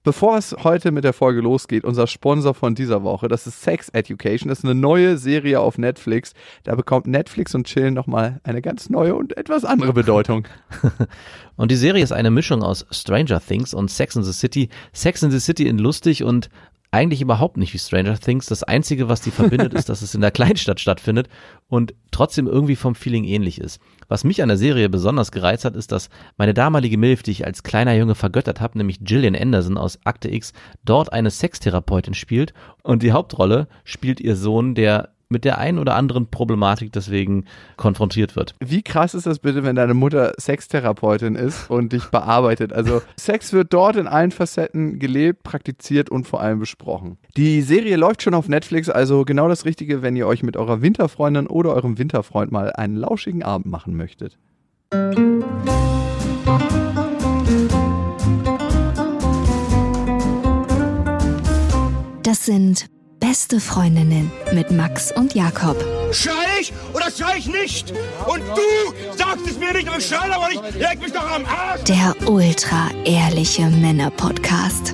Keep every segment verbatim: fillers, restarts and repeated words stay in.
Bevor es heute mit der Folge losgeht, unser Sponsor von dieser Woche, das ist Sex Education. Das ist eine neue Serie auf Netflix. Da bekommt Netflix und Chillen nochmal eine ganz neue und etwas andere Bedeutung. Und die Serie ist eine Mischung aus Stranger Things und Sex and the City. Sex and the City in lustig und eigentlich überhaupt nicht wie Stranger Things. Das Einzige, was die verbindet, ist, dass es in der Kleinstadt stattfindet und trotzdem irgendwie vom Feeling ähnlich ist. Was mich an der Serie besonders gereizt hat, ist, dass meine damalige Milf, die ich als kleiner Junge vergöttert habe, nämlich Gillian Anderson aus Akte X, dort eine Sextherapeutin spielt und die Hauptrolle spielt ihr Sohn, der mit der einen oder anderen Problematik deswegen konfrontiert wird. Wie krass ist das bitte, wenn deine Mutter Sextherapeutin ist und dich bearbeitet? Also Sex wird dort in allen Facetten gelebt, praktiziert und vor allem besprochen. Die Serie läuft schon auf Netflix, also genau das Richtige, wenn ihr euch mit eurer Winterfreundin oder eurem Winterfreund mal einen lauschigen Abend machen möchtet. Das sind Beste Freundinnen mit Max und Jakob. Schrei ich oder schrei ich nicht? Und du sagst es mir nicht, aber ich schrei aber nicht. Leg mich doch am Arsch. Der ultra-ehrliche Männer-Podcast.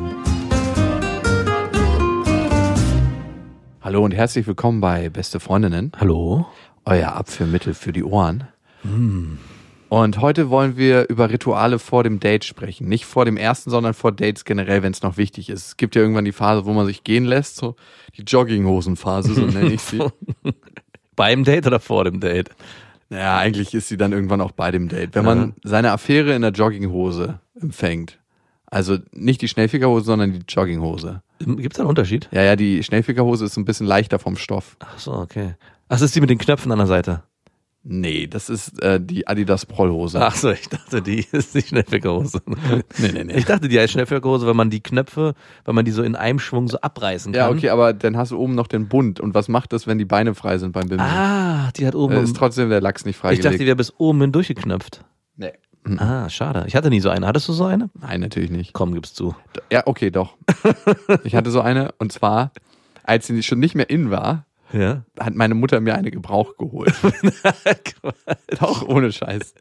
Hallo und herzlich willkommen bei Beste Freundinnen. Hallo. Euer Abführmittel für die Ohren. Mm. Und heute wollen wir über Rituale vor dem Date sprechen. Nicht vor dem ersten, sondern vor Dates generell, wenn es noch wichtig ist. Es gibt ja irgendwann die Phase, wo man sich gehen lässt, so die Jogginghosenphase, so nenne ich sie. Beim Date oder vor dem Date? Naja, eigentlich ist sie dann irgendwann auch bei dem Date. Wenn man ja. seine Affäre in der Jogginghose empfängt, also nicht die Schnellfickerhose, sondern die Jogginghose. Gibt es da einen Unterschied? Ja, ja, die Schnellfickerhose ist so ein bisschen leichter vom Stoff. Ach so, okay. Ach, das ist die mit den Knöpfen an der Seite? Nee, das ist äh, die Adidas Prollhose. Ach so, ich dachte, die ist die Schnellfickerhose. nee, nee, nee. Ich dachte, die heißt Schnellfickerhose, weil man die Knöpfe, weil man die so in einem Schwung so abreißen kann. Ja, okay, aber dann hast du oben noch den Bund. Und was macht das, wenn die Beine frei sind beim Bimmeln? Ah, die hat oben... Äh, ist trotzdem der Lachs nicht freigelegt. Ich dachte, die wäre bis oben hin durchgeknöpft. Nee. Ah, schade. Ich hatte nie so eine. Hattest du so eine? Nein, natürlich nicht. Komm, gib's zu. Ja, okay, doch. Ich hatte so eine und zwar, als sie schon nicht mehr in war, ja? hat meine Mutter mir eine Gebrauch geholt. Doch, ohne Scheiß.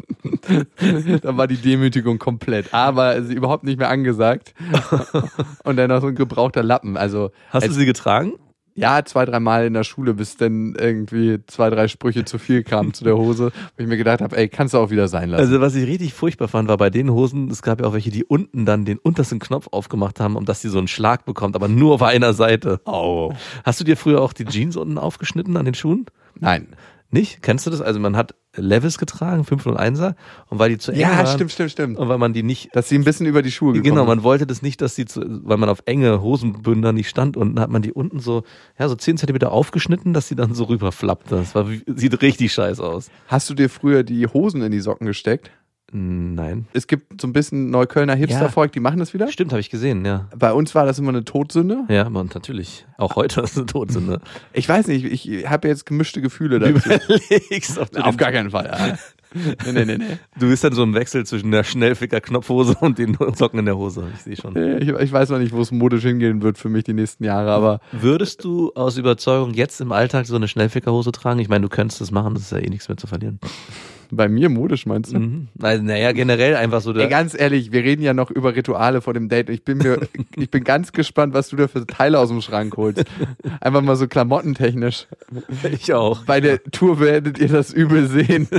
Da war die Demütigung komplett. Aber sie überhaupt nicht mehr angesagt. Und dann noch so ein gebrauchter Lappen. Also, hast du sie getragen? Ja, zwei, drei Mal in der Schule, bis dann irgendwie zwei, drei Sprüche zu viel kamen zu der Hose, wo ich mir gedacht habe, ey, kannst du auch wieder sein lassen. Also was ich richtig furchtbar fand, war bei den Hosen, es gab ja auch welche, die unten dann den untersten Knopf aufgemacht haben, um dass sie so einen Schlag bekommt, aber nur auf einer Seite. Oh. Hast du dir früher auch die Jeans unten aufgeschnitten an den Schuhen? Nein. Nicht? Kennst du das? Also man hat Levi's getragen, fünf null einser, und weil die zu eng ja, waren. Ja, stimmt, stimmt, stimmt. Und weil man die nicht... Dass sie ein bisschen über die Schuhe gekommen Genau, man wollte das nicht, dass sie, zu, weil man auf enge Hosenbünder nicht stand, und dann hat man die unten so, ja, so zehn Zentimeter aufgeschnitten, dass sie dann so rüberflappt. Das war, sieht richtig scheiße aus. Hast du dir früher die Hosen in die Socken gesteckt? Nein. Es gibt so ein bisschen Neuköllner Hipstervolk, die machen das wieder. Stimmt, habe ich gesehen, ja. Bei uns war das immer eine Todsünde. Ja, aber natürlich. Auch heute ist es eine Todsünde. Ich weiß nicht, ich habe jetzt gemischte Gefühle dazu. Überlegst, ob du auf gar keinen Fall. Ja. Nee, nee, nee, nee. Du bist dann so im Wechsel zwischen der Schnellficker-Knopfhose und den Socken in der Hose. Ich sehe schon. Ich, ich weiß noch nicht, wo es modisch hingehen wird für mich die nächsten Jahre, aber... Würdest du aus Überzeugung jetzt im Alltag so eine Schnellfickerhose tragen? Ich meine, du könntest das machen, das ist ja eh nichts mehr zu verlieren. Bei mir modisch, meinst du? Mhm. Also, naja, generell einfach so. Ey, ganz ehrlich, wir reden ja noch über Rituale vor dem Date. Ich bin mir, ich bin ganz gespannt, was du da für Teile aus dem Schrank holst. Einfach mal so klamottentechnisch. Ich auch. Bei der Tour werdet ihr das übel sehen.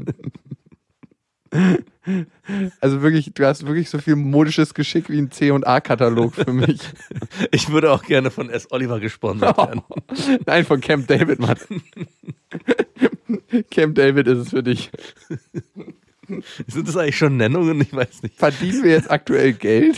Also wirklich, du hast wirklich so viel modisches Geschick wie ein C und A-Katalog für mich. Ich würde auch gerne von S. Oliver gesponsert werden. Oh, nein, von Camp David, Mann. Camp David ist es für dich. Sind das eigentlich schon Nennungen? Ich weiß nicht. Verdienen wir jetzt aktuell Geld?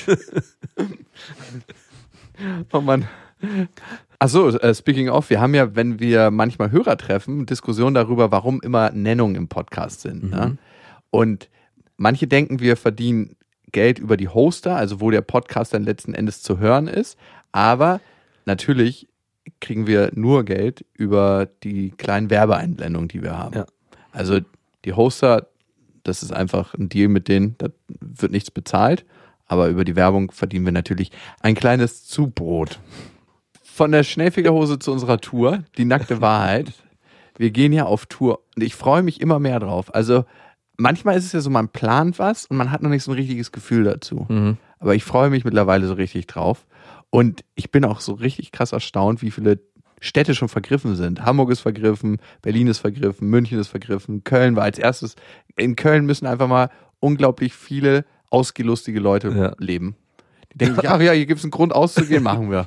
Oh Mann. Achso, uh, speaking of, wir haben ja, wenn wir manchmal Hörer treffen, Diskussionen darüber, warum immer Nennungen im Podcast sind. Mhm. Ne? Und manche denken, wir verdienen Geld über die Hoster, also wo der Podcast dann letzten Endes zu hören ist. Aber natürlich kriegen wir nur Geld über die kleinen Werbeeinblendungen, die wir haben. Ja. Also die Hoster, das ist einfach ein Deal mit denen, da wird nichts bezahlt. Aber über die Werbung verdienen wir natürlich ein kleines Zubrot. Von der Schnellfickerhose zu unserer Tour, die nackte Wahrheit. Wir gehen ja auf Tour und ich freue mich immer mehr drauf. Also manchmal ist es ja so, man plant was und man hat noch nicht so ein richtiges Gefühl dazu. Mhm. aber ich freue mich mittlerweile so richtig drauf. Und ich bin auch so richtig krass erstaunt, wie viele Städte schon vergriffen sind. Hamburg ist vergriffen, Berlin ist vergriffen, München ist vergriffen, Köln war als erstes. In Köln müssen einfach mal unglaublich viele ausgelustige Leute ja. leben. Die denken sich, ach ja, hier gibt es einen Grund auszugehen, machen wir.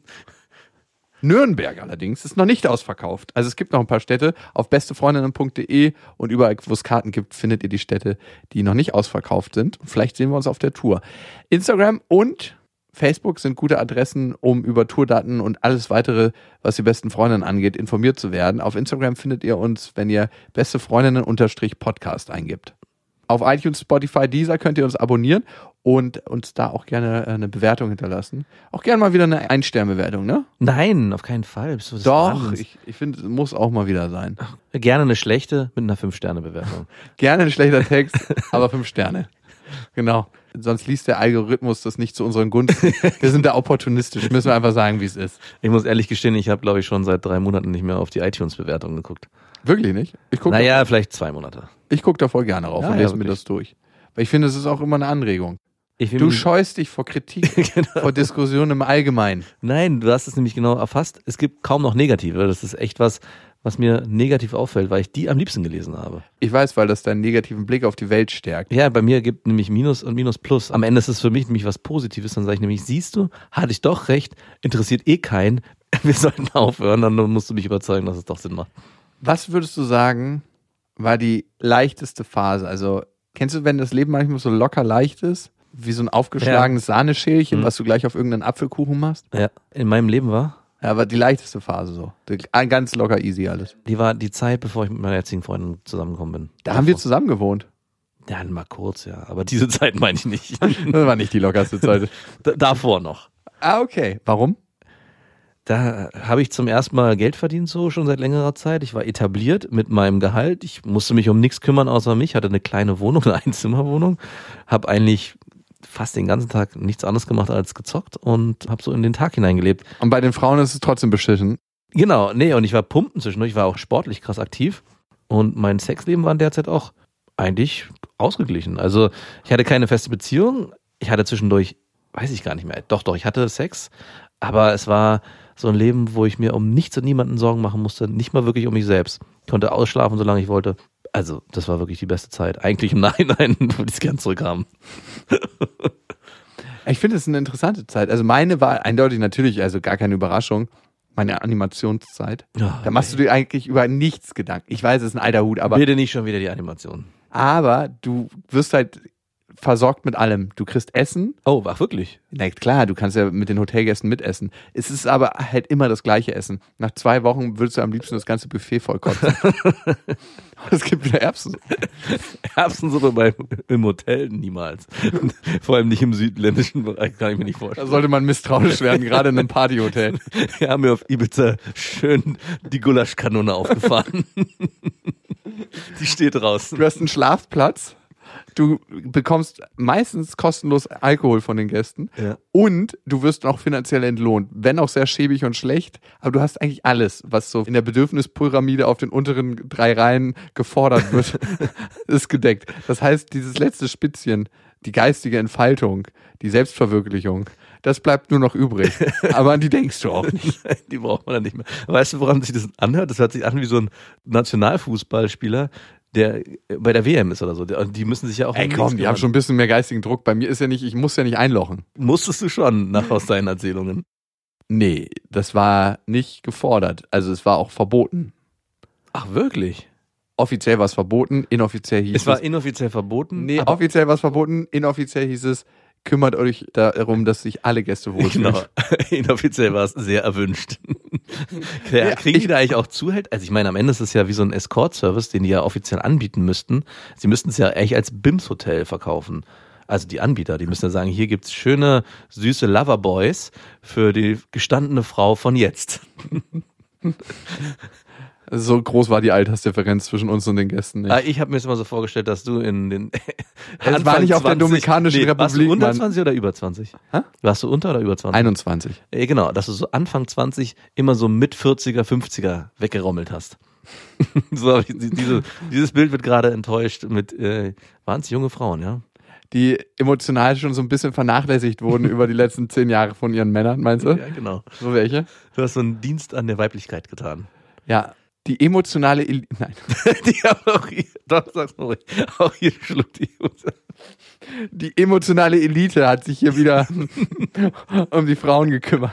Nürnberg allerdings ist noch nicht ausverkauft. Also es gibt noch ein paar Städte. Auf bestefreundinnen punkt de und überall, wo es Karten gibt, findet ihr die Städte, die noch nicht ausverkauft sind. Vielleicht sehen wir uns auf der Tour. Instagram und Facebook sind gute Adressen, um über Tourdaten und alles weitere, was die besten Freundinnen angeht, informiert zu werden. Auf Instagram findet ihr uns, wenn ihr bestefreundinnen-podcast eingibt. Auf iTunes, Spotify, Deezer könnt ihr uns abonnieren und uns da auch gerne eine Bewertung hinterlassen. Auch gerne mal wieder eine Ein-Stern-Bewertung, ne? Nein, auf keinen Fall. Bist du das Doch, Wahnsinns? ich, ich finde, es muss auch mal wieder sein. Gerne eine schlechte mit einer fünf-Sterne-Bewertung. Gerne ein schlechter Text, aber fünf Sterne. Genau. Sonst liest der Algorithmus das nicht zu unseren Gunsten. Wir sind da opportunistisch, müssen wir einfach sagen, wie es ist. Ich muss ehrlich gestehen, ich habe, glaube ich, schon seit drei Monaten nicht mehr auf die iTunes-Bewertung geguckt. Wirklich nicht? Ich guck Naja, da, vielleicht zwei Monate. ich gucke da voll gerne rauf Ja, und ja, lese mir wirklich. das durch. Weil ich finde, es ist auch immer eine Anregung. Ich will Du mich- scheust dich vor Kritik, Genau. vor Diskussionen im Allgemeinen. Nein, du hast es nämlich genau erfasst. Es gibt kaum noch Negative. Das ist echt was, was mir negativ auffällt, weil ich die am liebsten gelesen habe. Ich weiß, weil das deinen negativen Blick auf die Welt stärkt. Ja, bei mir gibt nämlich Minus und Minus Plus. Am Ende ist es für mich nämlich was Positives. Dann sage ich nämlich, siehst du, hatte ich doch recht, interessiert eh keinen. Wir sollten aufhören, dann musst du mich überzeugen, dass es doch Sinn macht. Was würdest du sagen, war die leichteste Phase? Also, kennst du, wenn das Leben manchmal so locker leicht ist? Wie so ein aufgeschlagenes Sahneschälchen, Mhm. was du gleich auf irgendeinen Apfelkuchen machst? Ja, in meinem Leben war, Ja, aber die leichteste Phase so. Die- Ganz locker easy alles. die war die Zeit, bevor ich mit meiner jetzigen Freundin zusammengekommen bin. Da haben wir zusammen gewohnt. Ja, mal kurz, ja. Aber diese Zeit meine ich nicht. Das war nicht die lockerste Zeit. D- davor noch. Ah, okay. Warum? Da habe ich zum ersten Mal Geld verdient, so schon seit längerer Zeit. Ich war etabliert mit meinem Gehalt. Ich musste mich um nichts kümmern außer mich. Hatte eine kleine Wohnung, eine Einzimmerwohnung. Habe eigentlich fast den ganzen Tag nichts anderes gemacht als gezockt und habe so in den Tag hineingelebt. Und bei den Frauen ist es trotzdem beschissen. Genau, nee, und ich war pumpen zwischendurch. Ich war auch sportlich krass aktiv. Und mein Sexleben war in der Zeit auch eigentlich ausgeglichen. Also ich hatte keine feste Beziehung. Ich hatte zwischendurch, weiß ich gar nicht mehr. Doch, doch, ich hatte Sex. Aber es war so ein Leben, wo ich mir um nichts und niemanden Sorgen machen musste. Nicht mal wirklich um mich selbst. Ich konnte ausschlafen, solange ich wollte. Also, das war wirklich die beste Zeit. Eigentlich im Nachhinein würde ich es gern zurückhaben. Ich finde es eine interessante Zeit. Also meine war eindeutig natürlich, also gar keine Überraschung, meine Animationszeit. Ja, Da machst du dir eigentlich über nichts Gedanken. Ich weiß, es ist ein alter Hut, aber, Bitte nicht schon wieder die Animation. aber du wirst halt versorgt mit allem. Du kriegst Essen. Oh, ach wirklich? Na klar, du kannst ja mit den Hotelgästen mitessen. Es ist aber halt immer das gleiche Essen. Nach zwei Wochen würdest du am liebsten das ganze Buffet vollkotzen. Es gibt wieder Erbsen. Erbsensuppe beim, im Hotel niemals. Vor allem nicht im südländischen Bereich, kann ich mir nicht Da vorstellen. sollte man misstrauisch werden, gerade in einem Partyhotel. Wir haben mir auf Ibiza schön die Gulaschkanone aufgefahren. Die steht draußen. Du hast einen Schlafplatz. Du bekommst meistens kostenlos Alkohol von den Gästen Ja. und du wirst noch finanziell entlohnt, wenn auch sehr schäbig und schlecht, aber du hast eigentlich alles, was so in der Bedürfnispyramide auf den unteren drei Reihen gefordert wird, ist gedeckt. Das heißt, dieses letzte Spitzchen, die geistige Entfaltung, die Selbstverwirklichung, das bleibt nur noch übrig. Aber an die denkst du auch nicht. Die braucht man dann nicht mehr. Weißt du, woran sich das anhört? Das hört sich an wie so ein Nationalfußballspieler, der bei der W M ist oder so. Die müssen sich ja auch... Ey um komm, nichts die haben kümmern. schon ein bisschen mehr geistigen Druck. Bei mir ist ja nicht, ich muss ja nicht einlochen. Musstest du schon, nach aus deinen Erzählungen. Nee, das war nicht gefordert. Also es war auch verboten. Ach, wirklich? Offiziell war es verboten, inoffiziell hieß es. Es war inoffiziell verboten. nee, aber offiziell war es verboten, inoffiziell hieß es, kümmert euch darum, dass sich alle Gäste wohlfühlen. Genau. Inoffiziell war es sehr erwünscht. Ja, kriegen die da eigentlich auch Zuhalt? Also ich meine, am Ende ist es ja wie so ein Escort-Service, den die ja offiziell anbieten müssten. Sie müssten es ja eigentlich als B I M S-Hotel verkaufen. Also die Anbieter, die müssen ja sagen, hier gibt's schöne, süße Loverboys für die gestandene Frau von jetzt. So groß war die Altersdifferenz zwischen uns und den Gästen nicht. Ah, ich habe mir jetzt immer so vorgestellt, dass du in den Es war nicht auf der Dominikanischen nee, Warst du Republik, unter Mann. zwanzig oder über zwanzig? Hä? Warst du unter oder über zwanzig? einundzwanzig. Äh, Genau, dass du so Anfang zwanzig immer so mit vierziger, fünfziger weggerommelt hast. So, hab ich- diese, dieses Bild wird gerade enttäuscht mit, äh, waren es junge Frauen, ja? die emotional schon so ein bisschen vernachlässigt wurden über die letzten zehn Jahre von ihren Männern, meinst du? Ja, genau. So welche? Du hast so einen Dienst an der Weiblichkeit getan. Ja, die emotionale Elite. Nein. Die haben auch hier, doch, sag's mal ruhig, auch hier schluckt die Die emotionale Elite hat sich hier wieder um die Frauen gekümmert.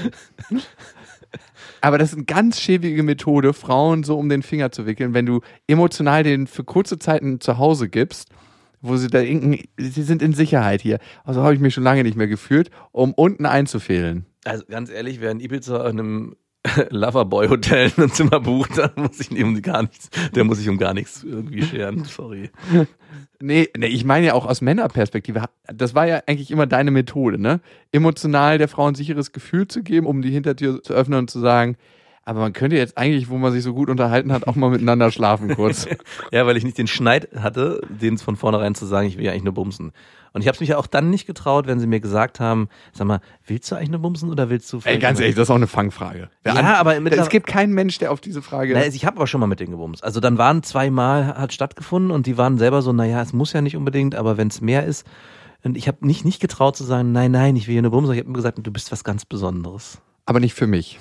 Aber das ist eine ganz schäbige Methode, Frauen so um den Finger zu wickeln, wenn du emotional denen für kurze Zeit ein Zuhause gibst, wo sie da denken, sie sind in Sicherheit hier. Also habe ich mich schon lange nicht mehr gefühlt, um unten einzufehlen. Also ganz ehrlich, wer in Ibiza in einem Loverboy-Hotel ein Zimmer bucht, dann muss ich um gar nichts, der muss sich um gar nichts irgendwie scheren, sorry. Nee, nee, ich meine ja auch aus Männerperspektive. Das war ja eigentlich immer deine Methode, ne? Emotional der Frau ein sicheres Gefühl zu geben, um die Hintertür zu öffnen und zu sagen, aber man könnte jetzt eigentlich, wo man sich so gut unterhalten hat, auch mal miteinander schlafen kurz. Ja, weil ich nicht den Schneid hatte, denen von vornherein zu sagen, ich will ja eigentlich nur bumsen. Und ich habe es mich ja auch dann nicht getraut, wenn sie mir gesagt haben, sag mal, willst du eigentlich nur bumsen oder willst du... Ey, ganz ehrlich, das ist auch eine Fangfrage. Ja, an, aber... Es gibt keinen Mensch, der auf diese Frage... Na, ich habe aber schon mal mit denen gebumst. Also dann waren zweimal, hat stattgefunden und die waren selber so, naja, es muss ja nicht unbedingt, aber wenn es mehr ist... Und ich habe nicht, nicht getraut zu sagen, nein, nein, ich will hier nur bumsen. Ich habe immer gesagt, du bist was ganz Besonderes. Aber nicht für mich.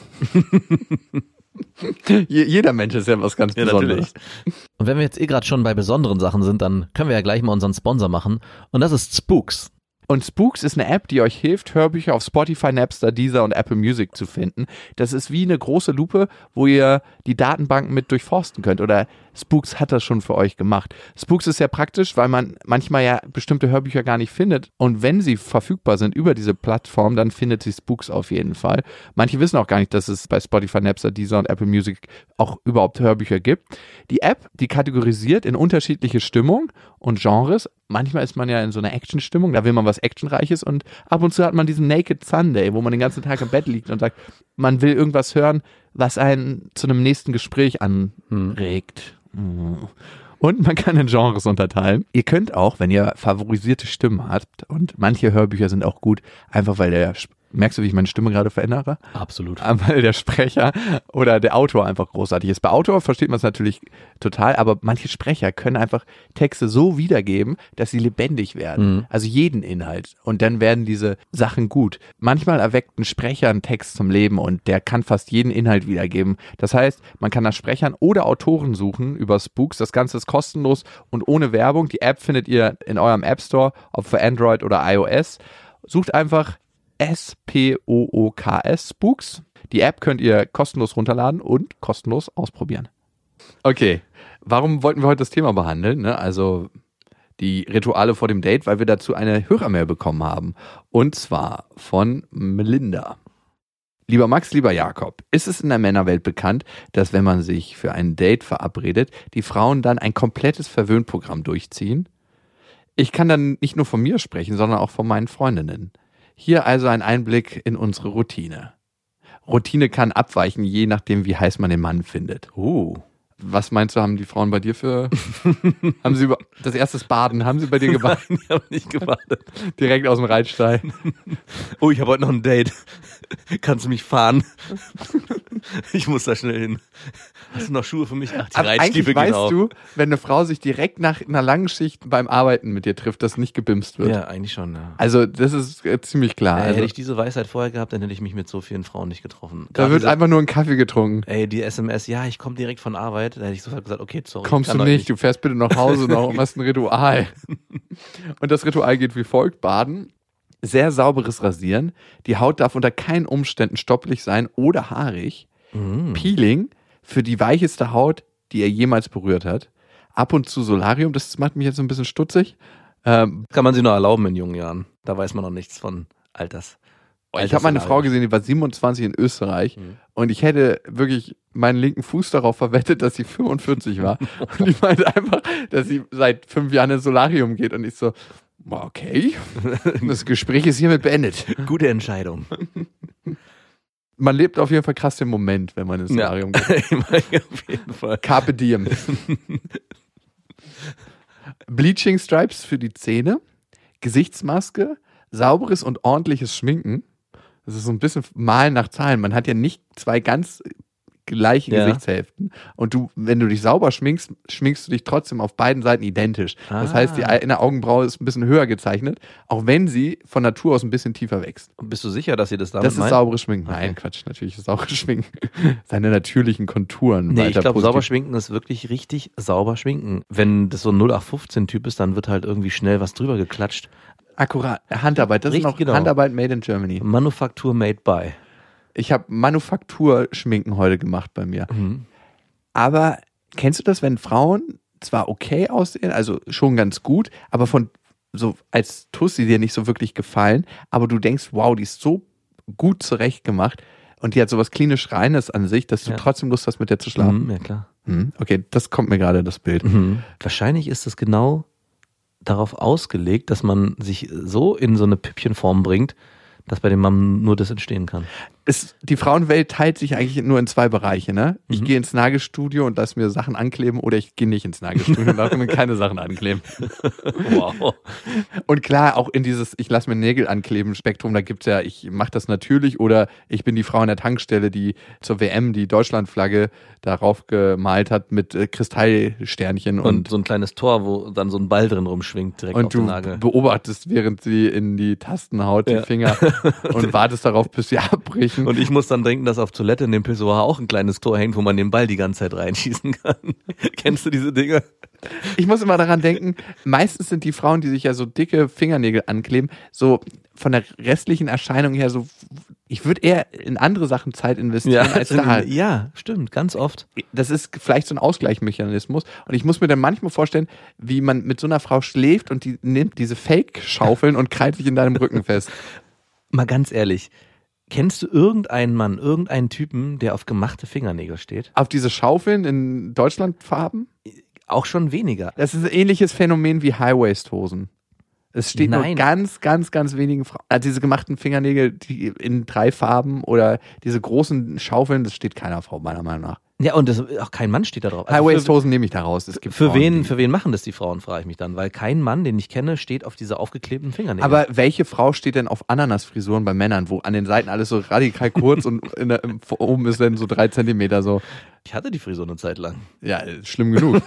Jeder Mensch ist ja was ganz ja, Besonderes. Natürlich. Und wenn wir jetzt eh gerade schon bei besonderen Sachen sind, dann können wir ja gleich mal unseren Sponsor machen. Und das ist Spooks. Und Spooks ist eine App, die euch hilft, Hörbücher auf Spotify, Napster, Deezer und Apple Music zu finden. Das ist wie eine große Lupe, wo ihr die Datenbanken mit durchforsten könnt. Oder Spooks hat das schon für euch gemacht. Spooks ist sehr praktisch, weil man manchmal ja bestimmte Hörbücher gar nicht findet. Und wenn sie verfügbar sind über diese Plattform, dann findet sie Spooks auf jeden Fall. Manche wissen auch gar nicht, dass es bei Spotify, Napster, Deezer und Apple Music auch überhaupt Hörbücher gibt. Die App, die kategorisiert in unterschiedliche Stimmungen und Genres. Manchmal ist man ja in so einer Action-Stimmung, da will man was Actionreiches und ab und zu hat man diesen Naked Sunday, wo man den ganzen Tag im Bett liegt und sagt, man will irgendwas hören, was einen zu einem nächsten Gespräch anregt. Und man kann in Genres unterteilen. Ihr könnt auch, wenn ihr favorisierte Stimmen habt, und manche Hörbücher sind auch gut, einfach weil der... Merkst du, wie ich meine Stimme gerade verändere? Absolut. Weil der Sprecher oder der Autor einfach großartig ist. Bei Autor versteht man es natürlich total, aber manche Sprecher können einfach Texte so wiedergeben, dass sie lebendig werden. Mhm. Also jeden Inhalt. Und dann werden diese Sachen gut. Manchmal erweckt ein Sprecher einen Text zum Leben und der kann fast jeden Inhalt wiedergeben. Das heißt, man kann nach Sprechern oder Autoren suchen über Spooks. Das Ganze ist kostenlos und ohne Werbung. Die App findet ihr in eurem App Store, ob für Android oder iOS. Sucht einfach S P O O K S, Spooks. Die App könnt ihr kostenlos runterladen und kostenlos ausprobieren. Okay, warum wollten wir heute das Thema behandeln? Ne? Also die Rituale vor dem Date, weil wir dazu eine Hörermail bekommen haben. Und zwar von Melinda. Lieber Max, lieber Jakob, ist es in der Männerwelt bekannt, dass wenn man sich für ein Date verabredet, die Frauen dann ein komplettes Verwöhnprogramm durchziehen? Ich kann dann nicht nur von mir sprechen, sondern auch von meinen Freundinnen. Hier also ein Einblick in unsere Routine. Routine kann abweichen, je nachdem, wie heiß man den Mann findet. Oh. Was meinst du, haben die Frauen bei dir für... haben sie über das erste Baden, haben sie bei dir gebadet? Nein, ich habe nicht gebadet. Direkt aus dem Reitstall. Oh, ich habe heute noch ein Date. Kannst du mich fahren? Ich muss da schnell hin. Hast du noch Schuhe für mich? Ach, die Aber Reitstiefel eigentlich gehen weißt auch. du, wenn eine Frau sich direkt nach einer langen Schicht beim Arbeiten mit dir trifft, dass nicht gebimst wird. Ja, eigentlich schon, ja. Also das ist äh, ziemlich klar. Ey, also, hätte ich diese Weisheit vorher gehabt, dann hätte ich mich mit so vielen Frauen nicht getroffen. da Gerade wird diese, einfach nur ein Kaffee getrunken. Ey, die S M S, ja, ich komme direkt von Arbeit. Da hätte ich sofort gesagt, okay, sorry. Kommst du kann nicht, du fährst bitte nach Hause noch und machst ein Ritual. Und das Ritual geht wie folgt: Baden, sehr sauberes Rasieren, die Haut darf unter keinen Umständen stoppelig sein oder haarig, Mhm. Peeling für die weicheste Haut, die er jemals berührt hat, ab und zu Solarium, das macht mich jetzt so ein bisschen stutzig. Ähm, Kann man sich noch erlauben in jungen Jahren. Da weiß man noch nichts von Alters. ich habe mal eine Frau gesehen, die war siebenundzwanzig in Österreich Mhm. und ich hätte wirklich meinen linken Fuß darauf verwettet, dass sie fünfundvierzig war. Und die meinte einfach, dass sie seit fünf Jahren ins Solarium geht und ich so, okay, das Gespräch ist hiermit beendet. Gute Entscheidung. Man lebt auf jeden Fall krass den Moment, wenn man ins Solarium Ja. geht. Auf jeden Fall. Carpe diem. Bleaching Stripes für die Zähne, Gesichtsmaske, sauberes und ordentliches Schminken. Das ist so ein bisschen Malen nach Zahlen. Man hat ja nicht zwei ganz gleiche Ja. Gesichtshälften. Und du, wenn du dich sauber schminkst, schminkst du dich trotzdem auf beiden Seiten identisch. Ah. Das heißt, die eine Augenbraue ist ein bisschen höher gezeichnet, auch wenn sie von Natur aus ein bisschen tiefer wächst. Bist du sicher, dass ihr das damit Das ist meint? sauberes Schminken. Okay. Nein, Quatsch, natürlich ist sauberes Schminken. Seine natürlichen Konturen. Nee, ich weiter glaube, positiv- sauber schminken ist wirklich richtig sauber schminken. Wenn das so ein null acht fünfzehn Typ ist, dann wird halt irgendwie schnell was drüber geklatscht. Akkurat. Handarbeit, das Richtig, ist noch genau. Handarbeit made in Germany. Manufaktur made by. Ich habe Manufakturschminken heute gemacht bei mir. Mhm. Aber kennst du das, wenn Frauen zwar okay aussehen, also schon ganz gut, aber von so als Tussi dir nicht so wirklich gefallen, aber du denkst, wow, die ist so gut zurechtgemacht und die hat sowas klinisch Reines an sich, dass du Ja. trotzdem Lust hast, mit der zu schlafen? Mhm, ja, klar. Hm, okay, das kommt mir gerade, das Bild. Mhm. Wahrscheinlich ist es genau darauf ausgelegt, dass man sich so in so eine Püppchenform bringt, dass bei dem Mann nur das entstehen kann. Es, die Frauenwelt teilt sich eigentlich nur in zwei Bereiche, ne? Ich Mhm. gehe ins Nagelstudio und lass mir Sachen ankleben oder ich gehe nicht ins Nagelstudio und lasse mir keine Sachen ankleben. Wow. Und klar, auch in dieses ich lasse mir Nägel ankleben Spektrum, da gibt's ja, ich mache das natürlich oder ich bin die Frau an der Tankstelle, die zur W M die Deutschlandflagge darauf gemalt hat mit äh, Kristallsternchen Und, und, so ein kleines Tor, wo dann so ein Ball drin rumschwingt, direkt und auf den du Nagel. beobachtest, während sie in die Tasten haut, Ja. die Finger und wartest darauf, bis sie abbrechen. Und ich muss dann denken, dass auf Toilette in dem Pissoir auch ein kleines Tor hängt, wo man den Ball die ganze Zeit reinschießen kann. Kennst du diese Dinge? Ich muss immer daran denken, meistens sind die Frauen, die sich ja so dicke Fingernägel ankleben, so von der restlichen Erscheinung her so, ich würde eher in andere Sachen Zeit investieren als da. ja, stimmt, ganz oft. Das ist vielleicht so ein Ausgleichsmechanismus und ich muss mir dann manchmal vorstellen, wie man mit so einer Frau schläft und die nimmt diese Fake-Schaufeln und krallt sich in deinem Rücken fest. Mal ganz ehrlich, kennst du irgendeinen Mann, irgendeinen Typen, der auf gemachte Fingernägel steht? Auf diese Schaufeln in Deutschlandfarben? Auch schon weniger. Das ist ein ähnliches Phänomen wie High-Waist-Hosen. Es steht nur Nein. ganz, ganz, ganz wenigen Frauen. Also diese gemachten Fingernägel, die in drei Farben oder diese großen Schaufeln, das steht keiner Frau, meiner Meinung nach. Ja, und das, auch kein Mann steht da drauf. Also High-Waist-Hosen nehme ich da raus. Es für, gibt für, Frauen, wen, die- für wen machen das die Frauen, frage ich mich dann. Weil kein Mann, den ich kenne, steht auf diese aufgeklebten Fingernägel. Aber welche Frau steht denn auf Ananasfrisuren bei Männern, wo an den Seiten alles so radikal kurz und in der, im, oben ist dann so drei Zentimeter so. ich hatte die Frisur eine Zeit lang. Ja, schlimm genug.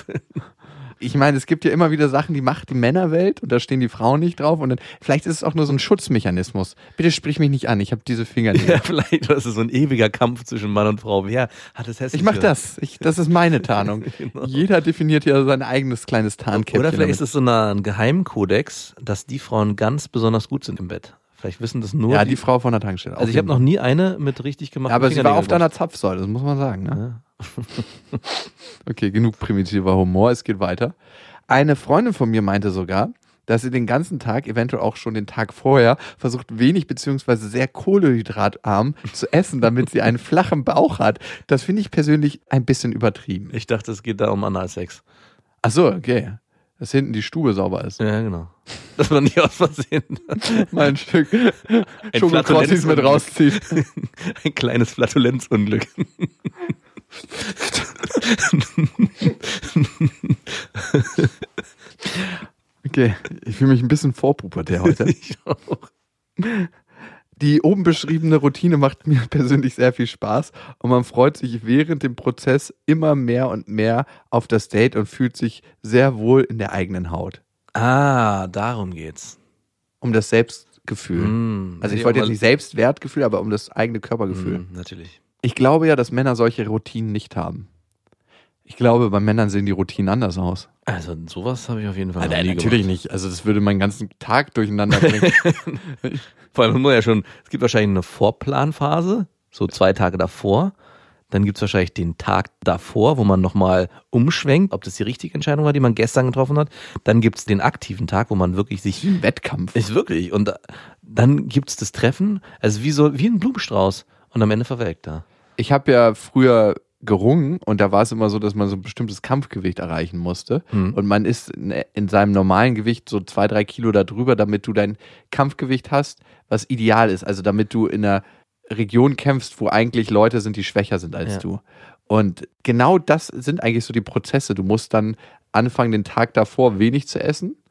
Ich meine, es gibt ja immer wieder Sachen, die macht die Männerwelt und da stehen die Frauen nicht drauf und dann, vielleicht ist es auch nur so ein Schutzmechanismus. Bitte sprich mich nicht an, ich habe diese Fingernägel. Ja, vielleicht das ist so ein ewiger Kampf zwischen Mann und Frau. Wer hat das hässliche? Ich mach das. Ich, das ist meine Tarnung. Genau. Jeder definiert ja sein eigenes kleines Tarnkäppchen. Oder vielleicht ist damit. es so eine, ein Geheimkodex, dass die Frauen ganz besonders gut sind im Bett. Vielleicht wissen das nur ja, die, die Frau von der Tankstelle. Also ich habe noch nie eine mit richtig gemachten Ja, aber sie war auf Fingernägeln deiner Zapfsäule, das muss man sagen. Ne? Ja. Okay, genug primitiver Humor, es geht weiter. Eine Freundin von mir meinte sogar, dass sie den ganzen Tag, eventuell auch schon den Tag vorher, versucht wenig beziehungsweise sehr kohlenhydratarm zu essen, damit sie einen flachen Bauch hat. Das finde ich persönlich ein bisschen übertrieben. Ich dachte, es geht da um Analsex. Ach so, okay. Dass hinten die Stube sauber ist. Ja, genau. Dass man nicht aus Versehen Mal ein Stück Schokokrossis mit Flatulenzunglück. rauszieht. ein kleines Flatulenzunglück. Okay, ich fühle mich ein bisschen vorpubertär heute. Ich auch. Die oben beschriebene Routine macht mir persönlich sehr viel Spaß und man freut sich während dem Prozess immer mehr und mehr auf das Date und fühlt sich sehr wohl in der eigenen Haut. Ah, darum geht's. Um das Selbstgefühl. Mm, Also ich wollte jetzt nicht Selbstwertgefühl, aber um das eigene Körpergefühl. Mm, natürlich. Ich glaube ja, dass Männer solche Routinen nicht haben. Ich glaube, bei Männern sehen die Routinen anders aus. Also sowas habe ich auf jeden Fall noch Alter, nie natürlich gemacht. nicht. Also das würde meinen ganzen Tag durcheinander bringen. Vor allem muss ja schon, es gibt wahrscheinlich eine Vorplanphase, so zwei Tage davor. Dann gibt's wahrscheinlich den Tag davor, wo man nochmal umschwenkt, ob das die richtige Entscheidung war, die man gestern getroffen hat. Dann gibt's den aktiven Tag, wo man wirklich sich... Wie ein Wettkampf. Ist wirklich. Und dann gibt's das Treffen, also wie so wie ein Blumenstrauß. Und am Ende verwelkt er. Ich habe ja früher gerungen und da war es immer so, dass man so ein bestimmtes Kampfgewicht erreichen musste Mhm. und man ist in, in seinem normalen Gewicht so zwei, drei Kilo da drüber, damit du dein Kampfgewicht hast, was ideal ist, also damit du in einer Region kämpfst, wo eigentlich Leute sind, die schwächer sind als Ja. du. Und genau das sind eigentlich so die Prozesse. Du musst dann anfangen, den Tag davor wenig zu essen,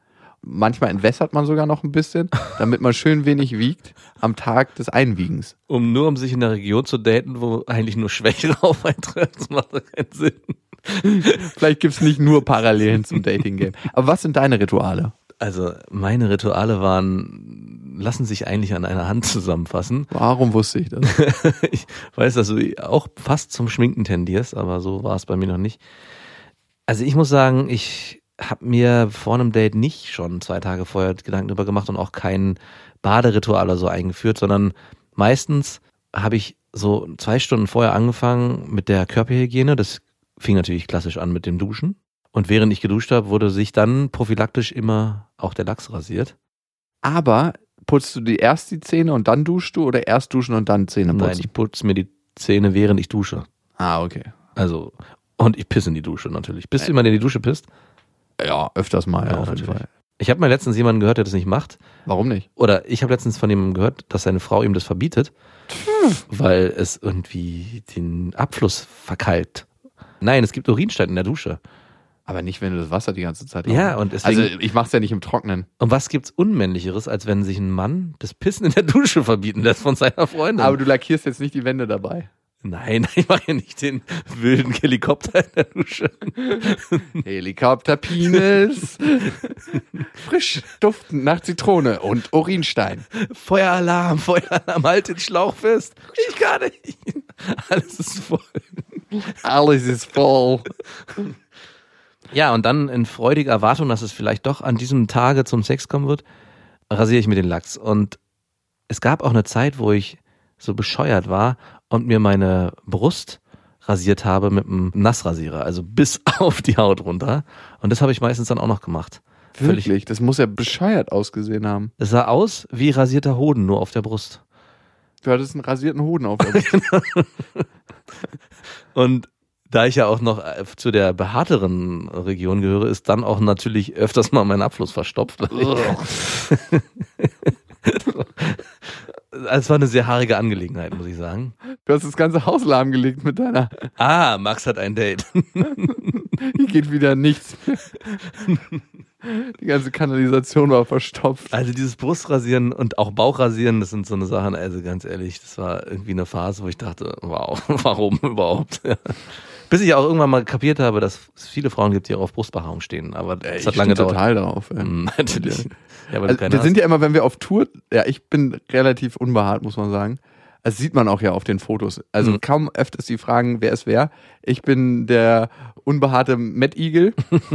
manchmal entwässert man sogar noch ein bisschen, damit man schön wenig wiegt am Tag des Einwiegens. Um nur um sich in der Region zu daten, wo eigentlich nur Schwächere auf eintreffen, das macht doch keinen Sinn. Vielleicht gibt's nicht nur Parallelen zum Dating-Game. Aber was sind deine Rituale? Also meine Rituale waren, lassen sich eigentlich an einer Hand zusammenfassen. Warum wusste ich das? Ich weiß, dass du auch fast zum Schminken tendierst, aber so war es bei mir noch nicht. Also ich muss sagen, ich habe mir vor einem Date nicht schon zwei Tage vorher Gedanken drüber gemacht und auch kein Baderitual oder so eingeführt, sondern meistens habe ich so zwei Stunden vorher angefangen mit der Körperhygiene. Das fing natürlich klassisch an mit dem Duschen. Und während ich geduscht habe, wurde sich dann prophylaktisch immer auch der Lachs rasiert. Aber putzt du dir erst die Zähne und dann duschst du oder erst duschen und dann Zähne putzen? Nein, ich putze mir die Zähne, während ich dusche. Ah, okay. Also, und ich pisse in die Dusche natürlich. Bist du jemand, der in die Dusche pisst? Ja, öfters mal, Ja, ja, auf jeden natürlich. Fall. Ich habe mal letztens jemanden gehört, der das nicht macht. Warum nicht? Oder ich habe letztens von jemandem gehört, dass seine Frau ihm das verbietet, weil es irgendwie den Abfluss verkeilt. Nein, es gibt Urinstein in der Dusche. Aber nicht, wenn du das Wasser die ganze Zeit Ja, laufen. und deswegen, Also ich mach's ja nicht im Trocknen. und was gibt's Unmännlicheres, als wenn sich ein Mann das Pissen in der Dusche verbieten lässt von seiner Freundin? Aber du lackierst jetzt nicht die Wände dabei. Nein, ich mache ja nicht den wilden Helikopter in der Dusche. Helikopterpenis. Frisch duftend nach Zitrone und Urinstein. Feueralarm, Feueralarm, halt den Schlauch fest. Ich kann nicht. Alles ist voll. Alles ist voll. Ja, und dann in freudiger Erwartung, dass es vielleicht doch an diesem Tage zum Sex kommen wird, rasiere ich mir den Lachs. Und es gab auch eine Zeit, wo ich so bescheuert war und mir meine Brust rasiert habe mit einem Nassrasierer, also bis auf die Haut runter. Und das habe ich meistens dann auch noch gemacht. Wirklich? Völlig. Das muss ja bescheuert ausgesehen haben. Es sah aus wie rasierter Hoden, nur auf der Brust. Du hattest einen rasierten Hoden auf der Brust. Und da ich ja auch noch zu der behaarteren Region gehöre, ist dann auch natürlich öfters mal mein Abfluss verstopft. Es war eine sehr haarige Angelegenheit, muss ich sagen. Du hast das ganze Haus lahmgelegt mit deiner... Ah, Max hat ein Date. Hier geht wieder nichts mehr. Die ganze Kanalisation war verstopft. Also dieses Brustrasieren und auch Bauchrasieren, das sind so eine Sachen, also ganz ehrlich, das war irgendwie eine Phase, wo ich dachte, wow, warum überhaupt? Ja. Bis ich auch irgendwann mal kapiert habe, dass es viele Frauen gibt, die auch auf Brustbehaarung stehen, aber das Ey, hat lange gedauert. total drauf. Ey. Mm, natürlich. Ja, aber Also, wir sind ja immer, wenn wir auf Tour, ja, ich bin relativ unbehaart, muss man sagen. Das sieht man auch ja auf den Fotos. Also Mhm. kaum öfters die Fragen, wer ist wer. Ich bin der unbehaarte Mad Eagle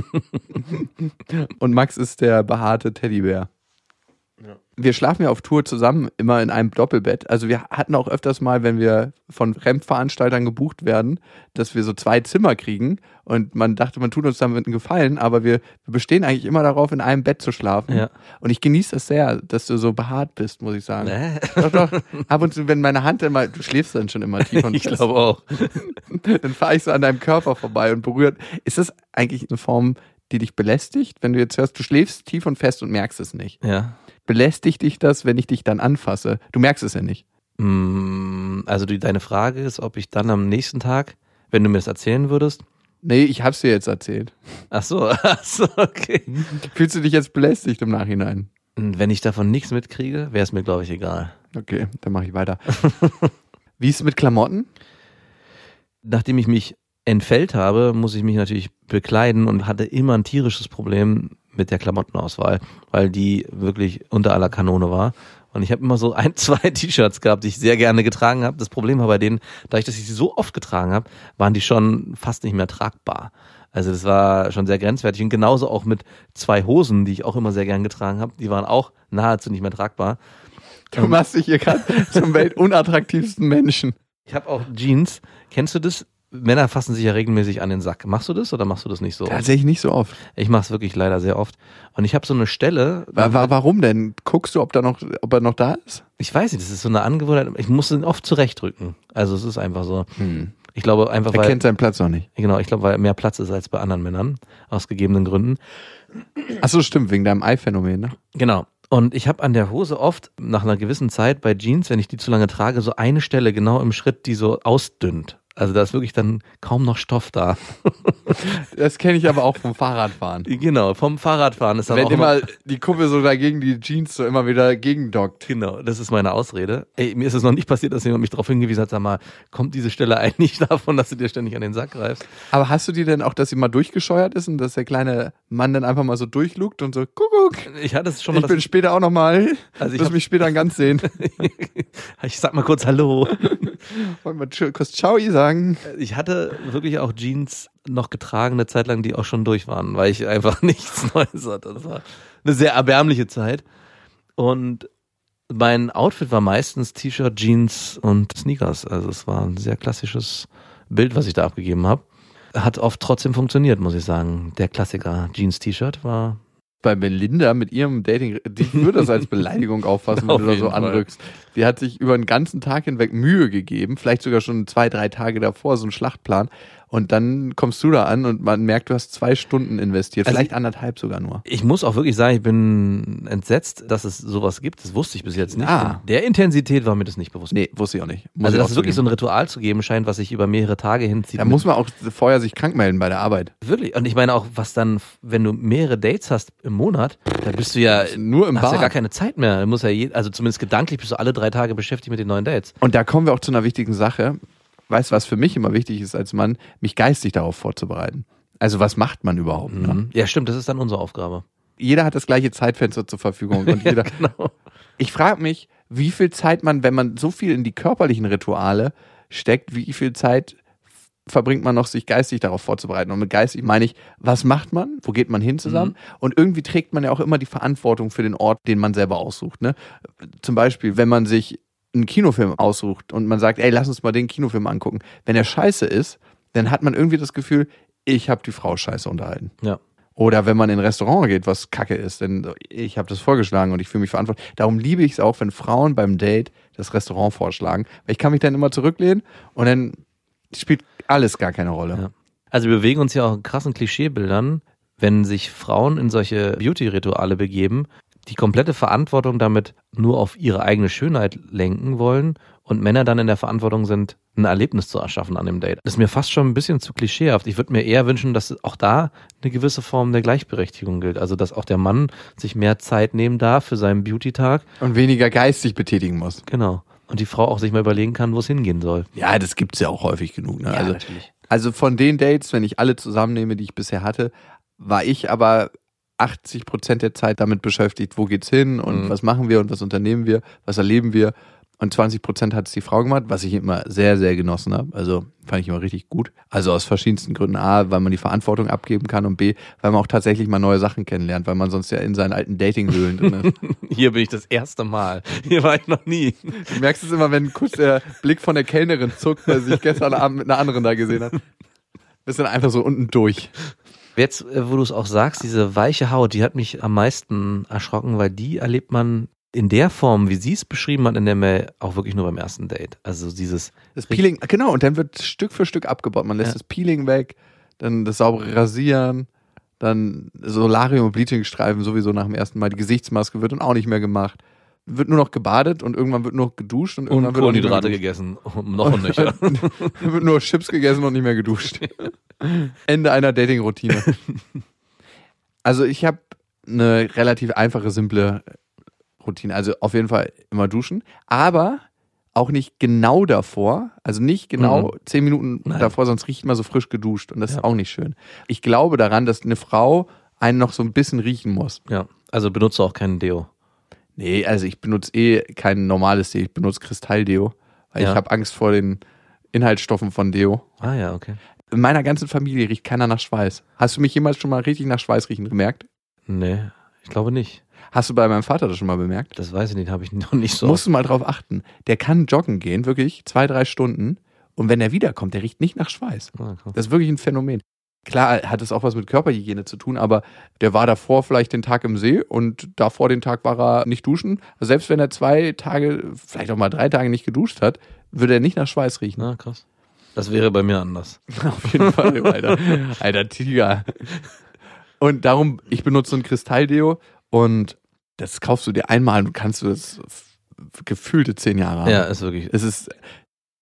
und Max ist der behaarte Teddybär. Ja. Wir schlafen ja auf Tour zusammen, immer in einem Doppelbett. Also wir hatten auch öfters mal, wenn wir von Fremdveranstaltern gebucht werden, dass wir so zwei Zimmer kriegen und man dachte, man tut uns damit einen Gefallen, aber wir, wir bestehen eigentlich immer darauf, in einem Bett zu schlafen. Ja. Und ich genieße das sehr, dass du so behaart bist, muss ich sagen. Nee. Doch, doch. Ab und zu, wenn meine Hand immer, du schläfst dann schon immer tief und Ich fest, glaube auch. dann fahre ich so an deinem Körper vorbei und berührt. Ist das eigentlich eine Form, die dich belästigt? Wenn du jetzt hörst, du schläfst tief und fest und merkst es nicht. Ja. Belästigt dich das, wenn ich dich dann anfasse? Du merkst es ja nicht. Mm, Also die, deine Frage ist, ob ich dann am nächsten Tag, wenn du mir das erzählen würdest. Nee, ich hab's dir jetzt erzählt. Ach so, ach so, okay. Fühlst du dich jetzt belästigt im Nachhinein? Wenn ich davon nichts mitkriege, wäre es mir, glaube ich, egal. Okay, dann mache ich weiter. Wie ist es mit Klamotten? Nachdem ich mich entfällt habe, muss ich mich natürlich bekleiden und hatte immer ein tierisches Problem mit der Klamottenauswahl, weil die wirklich unter aller Kanone war. Und ich habe immer so ein, zwei T-Shirts gehabt, die ich sehr gerne getragen habe. Das Problem war bei denen, dadurch, dass ich sie so oft getragen habe, waren die schon fast nicht mehr tragbar. Also das war schon sehr grenzwertig. Und genauso auch mit zwei Hosen, die ich auch immer sehr gern getragen habe. Die waren auch nahezu nicht mehr tragbar. Du machst dich hier gerade zum weltunattraktivsten Menschen. Ich habe auch Jeans. Kennst du das? Männer fassen sich ja regelmäßig an den Sack. Machst du das oder machst du das nicht so oft? Tatsächlich nicht so oft. Ich mache es wirklich leider sehr oft. Und ich habe so eine Stelle. Wa- wa- Warum denn? Guckst du, ob, da noch, ob er noch da ist? Ich weiß nicht, das ist so eine Angewohnheit. Ich muss ihn oft zurechtrücken. Also es ist einfach so. Hm. Ich glaube einfach, Er weil kennt seinen Platz noch nicht. genau, ich glaube, weil mehr Platz ist als bei anderen Männern aus gegebenen Gründen. Achso, stimmt, wegen deinem Ei-Phänomen, ne? Genau. Und ich habe an der Hose oft nach einer gewissen Zeit bei Jeans, wenn ich die zu lange trage, so eine Stelle genau im Schritt, die so ausdünnt. Also da ist wirklich dann kaum noch Stoff da. Das kenne ich aber auch vom Fahrradfahren. Genau, vom Fahrradfahren ist dann Wenn auch immer immer, die Kuppe so dagegen die Jeans so immer wieder gegendockt. genau, das ist meine Ausrede. Ey, mir ist es noch nicht passiert, dass jemand mich darauf hingewiesen hat, sag mal, kommt diese Stelle eigentlich davon, dass du dir ständig an den Sack greifst? Aber hast du dir denn auch, dass sie mal durchgescheuert ist und dass der kleine Mann dann einfach mal so durchlugt und so, Kuckuck, Ich hatte es schon mal, ich bin später auch nochmal, Also ich wirst hab- mich später ganz sehen. ich sag mal kurz Hallo. Wollen wir tsch- kurz Ciao sagen? Ich hatte wirklich auch Jeans noch getragen, eine Zeit lang, die auch schon durch waren, weil ich einfach nichts Neues hatte. Das war eine sehr erbärmliche Zeit. Und mein Outfit war meistens T-Shirt, Jeans und Sneakers. Also es war ein sehr klassisches Bild, was ich da abgegeben habe. Hat oft trotzdem funktioniert, muss ich sagen. Der Klassiker Jeans-T-Shirt war... Bei Melinda mit ihrem Dating, die würde das als Beleidigung auffassen, wenn Auf du da jeden so Fall. anrückst. Die hat sich über den ganzen Tag hinweg Mühe gegeben, vielleicht sogar schon zwei, drei Tage davor, so einen Schlachtplan. Und dann kommst du da an und man merkt, du hast zwei Stunden investiert, Also vielleicht anderthalb sogar nur. Ich muss auch wirklich sagen, ich bin entsetzt, dass es sowas gibt. Das wusste ich bis jetzt nicht. Ah. In der Intensität war mir das nicht bewusst. Nee, wusste ich auch nicht. Muss Also ich dass auch es wirklich so zugeben. ein Ritual zu geben scheint, was sich über mehrere Tage hinzieht. Da muss man auch vorher sich krank melden bei der Arbeit. Wirklich. Und ich meine auch, was dann, wenn du mehrere Dates hast im Monat, da bist du ja Nur im hast ja Bad. gar keine Zeit mehr. Du musst ja je, also zumindest gedanklich bist du alle drei Tage beschäftigt mit den neuen Dates. Und da kommen wir auch zu einer wichtigen Sache. Weißt du, was für mich immer wichtig ist als Mann, mich geistig darauf vorzubereiten. Also was macht man überhaupt? Ne? Mhm. Ja, stimmt, das ist dann unsere Aufgabe. Jeder hat das gleiche Zeitfenster zur Verfügung. Und jeder, Genau. ich frage mich, wie viel Zeit man, wenn man so viel in die körperlichen Rituale steckt, wie viel Zeit verbringt man noch, sich geistig darauf vorzubereiten. Und mit geistig meine ich, was macht man? Wo geht man hin zusammen? Mhm. Und irgendwie trägt man ja auch immer die Verantwortung für den Ort, den man selber aussucht. Ne? Zum Beispiel, wenn man sich einen Kinofilm aussucht und man sagt, ey, lass uns mal den Kinofilm angucken. Wenn der scheiße ist, dann hat man irgendwie das Gefühl, ich habe die Frau scheiße unterhalten. Ja. Oder wenn man in ein Restaurant geht, was kacke ist, denn ich habe das vorgeschlagen und ich fühle mich verantwortlich. Darum liebe ich es auch, wenn Frauen beim Date das Restaurant vorschlagen, weil ich kann mich dann immer zurücklehnen und dann spielt alles gar keine Rolle. Ja. Also wir bewegen uns ja auch in krassen Klischeebildern, wenn sich Frauen in solche Beauty-Rituale begeben, die komplette Verantwortung damit nur auf ihre eigene Schönheit lenken wollen und Männer dann in der Verantwortung sind, ein Erlebnis zu erschaffen an dem Date. Das ist mir fast schon ein bisschen zu klischeehaft. Ich würde mir eher wünschen, dass auch da eine gewisse Form der Gleichberechtigung gilt. Also dass auch der Mann sich mehr Zeit nehmen darf für seinen Beauty-Tag. Und weniger geistig betätigen muss. Genau. Und die Frau auch sich mal überlegen kann, wo es hingehen soll. Ja, das gibt's ja auch häufig genug. Ne? Ja, also, natürlich. also von den Dates, wenn ich alle zusammennehme, die ich bisher hatte, war ich aber achtzig Prozent der Zeit damit beschäftigt, wo geht's hin und Mhm. was machen wir und was unternehmen wir, was erleben wir. Und zwanzig Prozent hat es die Frau gemacht, was ich immer sehr, sehr genossen habe. Also fand ich immer richtig gut. Also aus verschiedensten Gründen. A, weil man die Verantwortung abgeben kann und B, weil man auch tatsächlich mal neue Sachen kennenlernt, weil man sonst ja in seinen alten Datinghöhlen drin ist. Hier bin ich das erste Mal. Hier war ich noch nie. Du merkst es immer, wenn kurz der Blick von der Kellnerin zuckt, weil sie sich gestern Abend mit einer anderen da gesehen hat. Bist dann einfach so unten durch. Jetzt, äh, wo du es auch sagst, diese weiche Haut, die hat mich am meisten erschrocken, weil die erlebt man in der Form, wie sie es beschrieben hat in der Mail, auch wirklich nur beim ersten Date. Also dieses, Das Peeling, genau, und dann wird Stück für Stück abgebaut. Man lässt Ja. das Peeling weg, dann das saubere Rasieren, dann Solarium- und Bleachingstreifen sowieso nach dem ersten Mal. Die Gesichtsmaske wird dann auch nicht mehr gemacht. Wird nur noch gebadet und irgendwann wird nur noch geduscht und irgendwann und wird auch nicht mehr Kohlenhydrate geduscht. gegessen. Noch und nöcher. wird nur Chips gegessen und nicht mehr geduscht. Ende einer Dating-Routine. Also ich habe eine relativ einfache, simple Routine. Also auf jeden Fall immer duschen, aber auch nicht genau davor, also nicht genau Mhm. zehn Minuten Nein. davor, sonst riecht man so frisch geduscht und das Ja. ist auch nicht schön. Ich glaube daran, dass eine Frau einen noch so ein bisschen riechen muss. Ja, also benutze auch keinen Deo. Nee, also ich benutze eh kein normales Deo, ich benutze Kristalldeo, weil Ja. ich habe Angst vor den Inhaltsstoffen von Deo. Ah ja, okay. In meiner ganzen Familie riecht keiner nach Schweiß. Hast du mich jemals schon mal richtig nach Schweiß riechen gemerkt? Nee, ich glaube nicht. Hast du bei meinem Vater das schon mal bemerkt? Das weiß ich nicht, habe ich noch nicht so. Musst du mal drauf achten. Der kann joggen gehen, wirklich, zwei, drei Stunden. Und wenn er wiederkommt, der riecht nicht nach Schweiß. Ah, cool. Das ist wirklich ein Phänomen. Klar hat es auch was mit Körperhygiene zu tun, aber der war davor vielleicht den Tag im See und davor den Tag war er nicht duschen. Also selbst wenn er zwei Tage, vielleicht auch mal drei Tage nicht geduscht hat, würde er nicht nach Schweiß riechen. Na, krass. Das wäre bei mir anders. Auf jeden Fall, Alter. Alter Tiger. Und darum, ich benutze so ein Kristalldeo und das kaufst du dir einmal und kannst du das f- gefühlte zehn Jahre haben. Ja, ist wirklich. Es ist,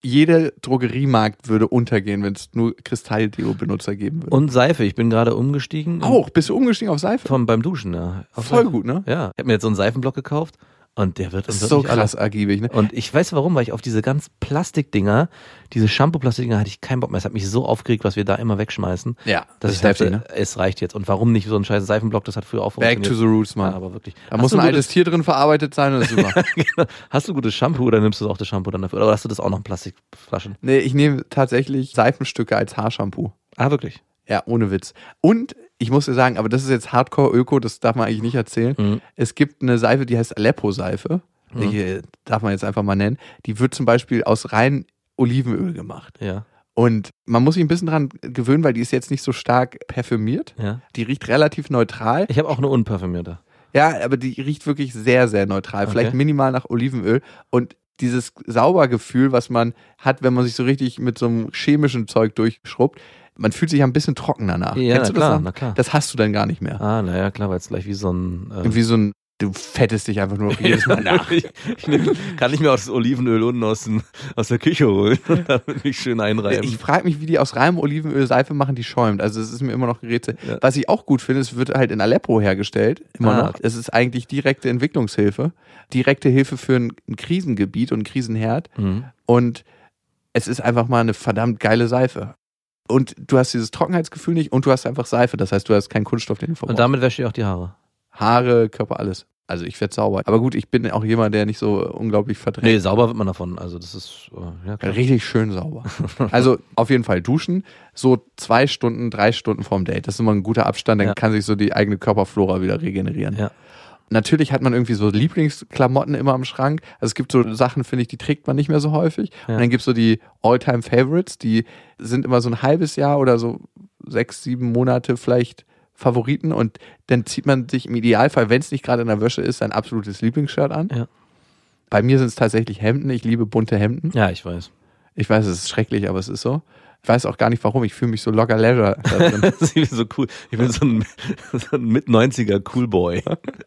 jeder Drogeriemarkt würde untergehen, wenn es nur Kristall-Deo-Benutzer geben würde. Und Seife, ich bin gerade umgestiegen. Auch, bist du umgestiegen auf Seife? Vom, beim Duschen, ja. Auf Voll Seife. gut, ne? Ja, ich habe mir jetzt so einen Seifenblock gekauft und der wird Das und ist wird so nicht krass alles. ergiebig, ne? Und ich weiß warum, weil ich auf diese ganz Plastikdinger, diese Shampoo-Plastikdinger hatte ich keinen Bock mehr. Es hat mich so aufgeregt, was wir da immer wegschmeißen. Ja, Dass ich dachte, es reicht jetzt. Und warum nicht so ein scheiß Seifenblock, das hat früher auch Back funktioniert. to the roots, Mann. Ja, aber wirklich. Da Hast muss du ein gutes- altes Tier drin verarbeitet sein und das ist super. Genau. Hast du gutes Shampoo oder nimmst du auch das Shampoo dann dafür? Oder hast du das auch noch in Plastikflaschen? Nee, ich nehme tatsächlich Seifenstücke als Haarshampoo. Ah, wirklich? Ja, ohne Witz. Und ich muss dir sagen, aber das ist jetzt Hardcore-Öko, das darf man eigentlich nicht erzählen. Mhm. Es gibt eine Seife, die heißt Aleppo-Seife. Mhm. Die darf man jetzt einfach mal nennen. Die wird zum Beispiel aus rein Olivenöl gemacht. Ja. Und man muss sich ein bisschen dran gewöhnen, weil die ist jetzt nicht so stark parfümiert. Ja. Die riecht relativ neutral. Ich habe auch eine unparfümierte. Ja, aber die riecht wirklich sehr, sehr neutral. Okay. Vielleicht minimal nach Olivenöl. Und dieses Saubergefühl, was man hat, wenn man sich so richtig mit so einem chemischen Zeug durchschrubbt, man fühlt sich ein bisschen trocken danach. Ja, Kennst na du klar, das? noch? na klar. Das hast du dann gar nicht mehr. Ah, naja, klar, weil es gleich wie so ein... Äh, Wie so ein, du fettest dich einfach nur jedes Mal nach. ich, ich nehm, kann ich mir auch das Olivenöl unten aus, den, aus der Küche holen und damit mich schön einreiben. Ich frage mich, wie die aus reinem Olivenöl Seife machen, die schäumt. Also das ist mir immer noch ein Rätsel. Ja. Was ich auch gut finde, es wird halt in Aleppo hergestellt, immer Ah, noch. okay. Es ist eigentlich direkte Entwicklungshilfe, direkte Hilfe für ein, ein Krisengebiet und einen Krisenherd. Mhm. Und es ist einfach mal eine verdammt geile Seife. Und du hast dieses Trockenheitsgefühl nicht und du hast einfach Seife. Das heißt, du hast keinen Kunststoff, den du verbrauchst. Und damit wäsche ich auch die Haare. Haare, Körper, alles. Also ich werde sauber. Aber gut, ich bin auch jemand, der nicht so unglaublich Nee, verdrängt. sauber wird man davon. Also das ist, äh, ja klar. Richtig schön sauber. Also auf jeden Fall duschen, so zwei Stunden, drei Stunden vorm Date. Das ist immer ein guter Abstand, dann Ja. kann sich so die eigene Körperflora wieder regenerieren. Ja. Natürlich hat man irgendwie so Lieblingsklamotten immer im Schrank. Also es gibt so Sachen, finde ich, die trägt man nicht mehr so häufig. Ja. Und dann gibt es so die All-Time-Favorites, die sind immer so ein halbes Jahr oder so sechs, sieben Monate vielleicht Favoriten. Und dann zieht man sich im Idealfall, wenn es nicht gerade in der Wäsche ist, sein absolutes Lieblingsshirt an. Ja. Bei mir sind es tatsächlich Hemden. Ich liebe bunte Hemden. Ja, ich weiß. Ich weiß, es ist schrecklich, aber es ist so. Ich weiß auch gar nicht warum. Ich fühle mich so locker leisure da drin. Das ist so cool. Ich bin so ein, so ein Mit-neunziger Coolboy.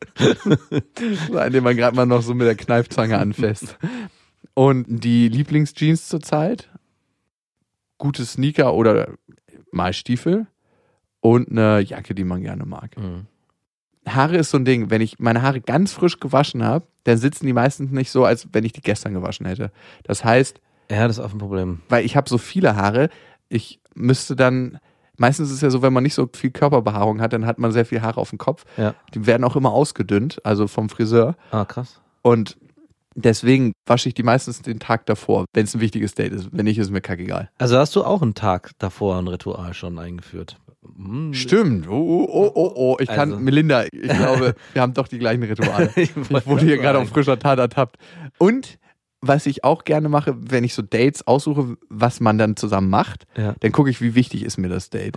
So einen, den man gerade mal noch so mit der Kneifzange anfasst. Und die Lieblingsjeans zurzeit, gute Sneaker oder mal Stiefel und eine Jacke, die man gerne mag. Mhm. Haare ist so ein Ding. Wenn ich meine Haare ganz frisch gewaschen habe, dann sitzen die meistens nicht so, als wenn ich die gestern gewaschen hätte. Das heißt, Ja, das ist auch ein Problem. weil ich habe so viele Haare, ich müsste dann, meistens ist es ja so, wenn man nicht so viel Körperbehaarung hat, dann hat man sehr viel Haare auf dem Kopf. Ja. Die werden auch immer ausgedünnt, also vom Friseur. Ah, krass. Und deswegen wasche ich die meistens den Tag davor, wenn es ein wichtiges Date ist. Wenn nicht, ist mir kackegal. Also hast du auch einen Tag davor ein Ritual schon eingeführt? Hm. Stimmt. Oh, oh, oh, oh. Ich kann, Also- Melinda, ich glaube, wir haben doch die gleichen Rituale. Ich Ich wollte wurde hier sagen. gerade auf frischer Tat ertappt. Und was ich auch gerne mache, wenn ich so Dates aussuche, was man dann zusammen macht, Ja. dann gucke ich, wie wichtig ist mir das Date.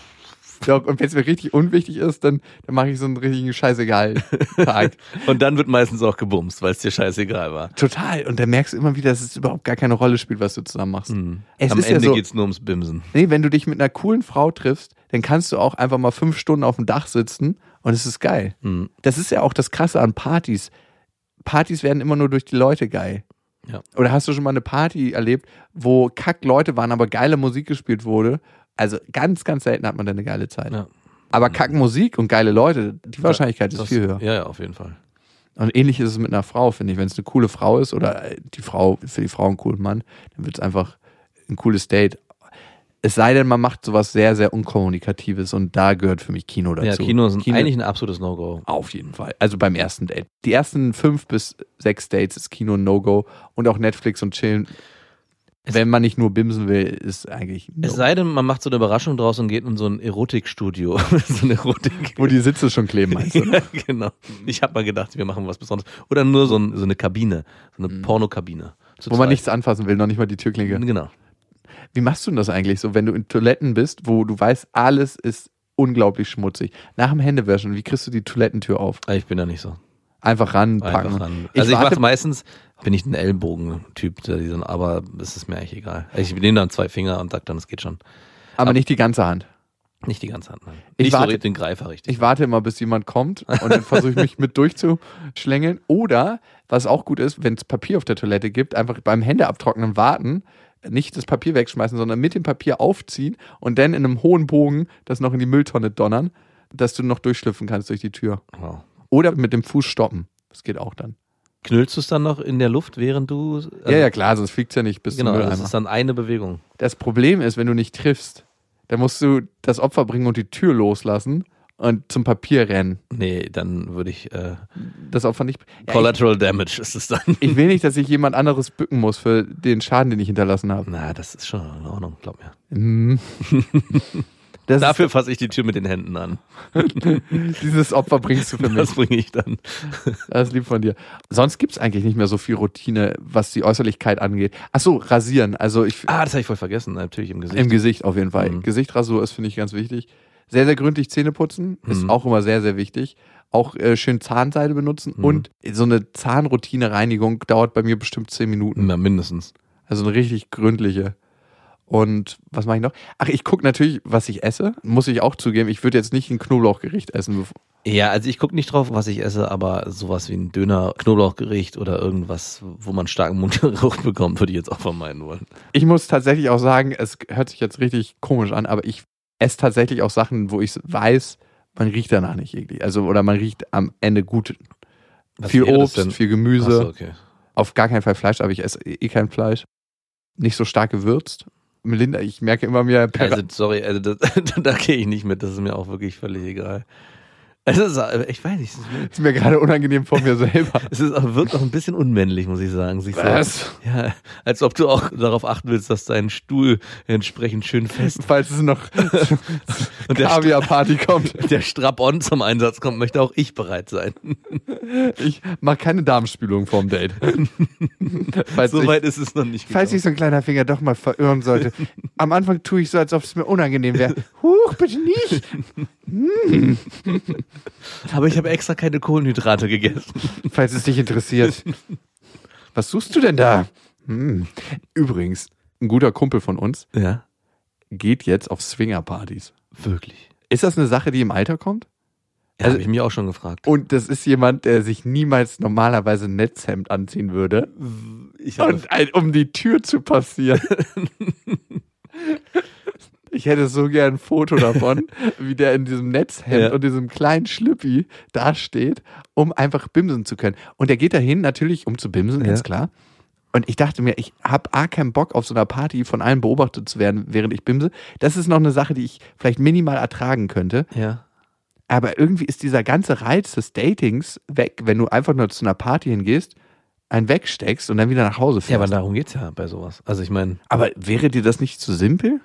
Ja, und wenn es mir richtig unwichtig ist, dann, dann mache ich so einen richtigen Scheißegal-Tag. Und dann wird meistens auch gebumst, weil es dir scheißegal war. Total. Und dann merkst du immer wieder, dass es überhaupt gar keine Rolle spielt, was du zusammen machst. Mhm. Es Am ist ja Ende so- geht's nur ums Bimsen. Nee, wenn du dich mit einer coolen Frau triffst, dann kannst du auch einfach mal fünf Stunden auf dem Dach sitzen und es ist geil. Mhm. Das ist ja auch das Krasse an Partys. Partys werden immer nur durch die Leute geil. Ja. Oder hast du schon mal eine Party erlebt, wo kack Leute waren, aber geile Musik gespielt wurde? Also ganz, ganz selten hat man da eine geile Zeit. Ja. Aber kack Musik und geile Leute, die Wahrscheinlichkeit ist Das- viel höher. Ja, ja, auf jeden Fall. Und ähnlich ist es mit einer Frau, finde ich. Wenn es eine coole Frau ist oder die Frau, für die Frau einen coolen Mann, dann wird es einfach ein cooles Date. Es sei denn, man macht sowas sehr, sehr Unkommunikatives und da gehört für mich Kino dazu. Ja, Kino ist ein, eigentlich ein absolutes No-Go. Auf jeden Fall. Also beim ersten Date. Die ersten fünf bis sechs Dates ist Kino ein No-Go und auch Netflix und Chillen. Es- Wenn man nicht nur bimsen will, ist eigentlich no. Es sei denn, man macht so eine Überraschung draus und geht in so ein Erotikstudio. so eine Erotik. Wo die Sitze schon kleben, meinst du? Ja, genau. Ich habe mal gedacht, wir machen was Besonderes. Oder nur so, ein, so eine Kabine, so eine Pornokabine. Zu Wo man zweit. nichts anfassen will, noch nicht mal die Türklinke. Genau. Wie machst du denn das eigentlich so, wenn du in Toiletten bist, wo du weißt, alles ist unglaublich schmutzig? Nach dem Händewaschen, wie kriegst du die Toilettentür auf? Ich bin da nicht so. Einfach ranpacken. Einfach ran. Ich Also ich, warte- mache meistens, bin ich ein Ellbogen-Typ, der die dann- aber es ist mir eigentlich egal. Ich nehme dann zwei Finger und sag dann, es geht schon. Aber nicht die ganze Hand. Nicht die ganze Hand. Nein. Ich Nicht warte- so den Greifer richtig. Ich warte immer, bis jemand kommt und dann versuche ich mich mit durchzuschlängeln. Oder, was auch gut ist, wenn es Papier auf der Toilette gibt, einfach beim Händeabtrocknen warten, nicht das Papier wegschmeißen, sondern mit dem Papier aufziehen und dann in einem hohen Bogen das noch in die Mülltonne donnern, dass du noch durchschlüpfen kannst durch die Tür. Wow. Oder mit dem Fuß stoppen. Das geht auch dann. Knüllst du es dann noch in der Luft, während du... Also ja, ja, klar, sonst fliegt es ja nicht bis genau, zum Mülleimer. das ist dann eine Bewegung. Das Problem ist, wenn du nicht triffst, dann musst du das Opfer bringen und die Tür loslassen und zum Papier rennen. Nee, dann würde ich... Äh, das Opfer nicht... Ja, Collateral ich, Damage ist es dann. Ich will nicht, dass ich jemand anderes bücken muss für den Schaden, den ich hinterlassen habe. Na, das ist schon in Ordnung, glaub mir. Mhm. Das Dafür fasse ich die Tür mit den Händen an. Dieses Opfer bringst du für mich. Das bringe ich dann. Das ist lieb von dir. Sonst gibt es eigentlich nicht mehr so viel Routine, was die Äußerlichkeit angeht. Achso, rasieren. Also ich, ah, das habe ich voll vergessen. Natürlich im Gesicht. Im Gesicht auf jeden Fall. Mhm. Gesichtrasur ist, finde ich, ganz wichtig. Sehr, sehr gründlich Zähne putzen ist mhm. auch immer sehr, sehr wichtig. Auch äh, schön Zahnseide benutzen. Mhm. Und so eine Zahnroutine-Reinigung dauert bei mir bestimmt zehn Minuten. Na, mindestens. Also eine richtig gründliche. Und was mache ich noch? Ach, ich gucke natürlich, was ich esse. Muss ich auch zugeben. Ich würde jetzt nicht ein Knoblauchgericht essen. Ja, also ich gucke nicht drauf, was ich esse, aber sowas wie ein Döner, Knoblauchgericht oder irgendwas, wo man starken Mundgeruch bekommt, würde ich jetzt auch vermeiden wollen. Ich muss tatsächlich auch sagen, es hört sich jetzt richtig komisch an, aber ich esse tatsächlich auch Sachen, wo ich weiß, man riecht danach nicht eklig. Also, oder man riecht am Ende gut. Was viel Obst, viel Gemüse. Ach so, okay. Auf gar keinen Fall Fleisch, aber ich esse eh kein Fleisch. Nicht so stark gewürzt. Melinda, ich merke immer mehr... Also, sorry, also das, da gehe ich nicht mit, das ist mir auch wirklich völlig egal. Es ist, ich weiß nicht. Es ist mir, ist mir gerade unangenehm vor mir selber. Es ist auch, wirkt auch ein bisschen unmännlich, muss ich sagen. Sich Was? So, ja, als ob du auch darauf achten willst, dass dein Stuhl entsprechend schön fest... Falls es noch und Kaviar-Party kommt. Der Strap-on zum Einsatz kommt, möchte auch ich bereit sein. Ich mache keine Darmspülung vorm Date. So weit ist es noch nicht gekommen. Falls sich so ein kleiner Finger doch mal verirren sollte. Am Anfang tue ich so, als ob es mir unangenehm wäre. Huch, bitte nicht. Hm. Aber ich habe extra keine Kohlenhydrate gegessen. Falls es dich interessiert. Was suchst du denn da? Hm. Übrigens, ein guter Kumpel von uns ja. geht jetzt auf Swingerpartys. Wirklich? Ist das eine Sache, die im Alter kommt? Ja, also, habe ich mich auch schon gefragt. Und das ist jemand, der sich niemals normalerweise ein Netzhemd anziehen würde. Ich und ein, um die Tür zu passieren. Ich hätte so gern ein Foto davon, wie der in diesem Netzhemd ja. und diesem kleinen Schlüppi dasteht, um einfach bimsen zu können. Und der geht dahin natürlich, um zu bimsen, ja. ganz klar. Und ich dachte mir, ich habe A, keinen Bock auf so einer Party von allen beobachtet zu werden, während ich bimse. Das ist noch eine Sache, die ich vielleicht minimal ertragen könnte. Ja. Aber irgendwie ist dieser ganze Reiz des Datings weg, wenn du einfach nur zu einer Party hingehst, einen wegsteckst und dann wieder nach Hause fährst. Ja, aber darum geht's ja bei sowas. Also ich meine... Aber wäre dir das nicht zu simpel?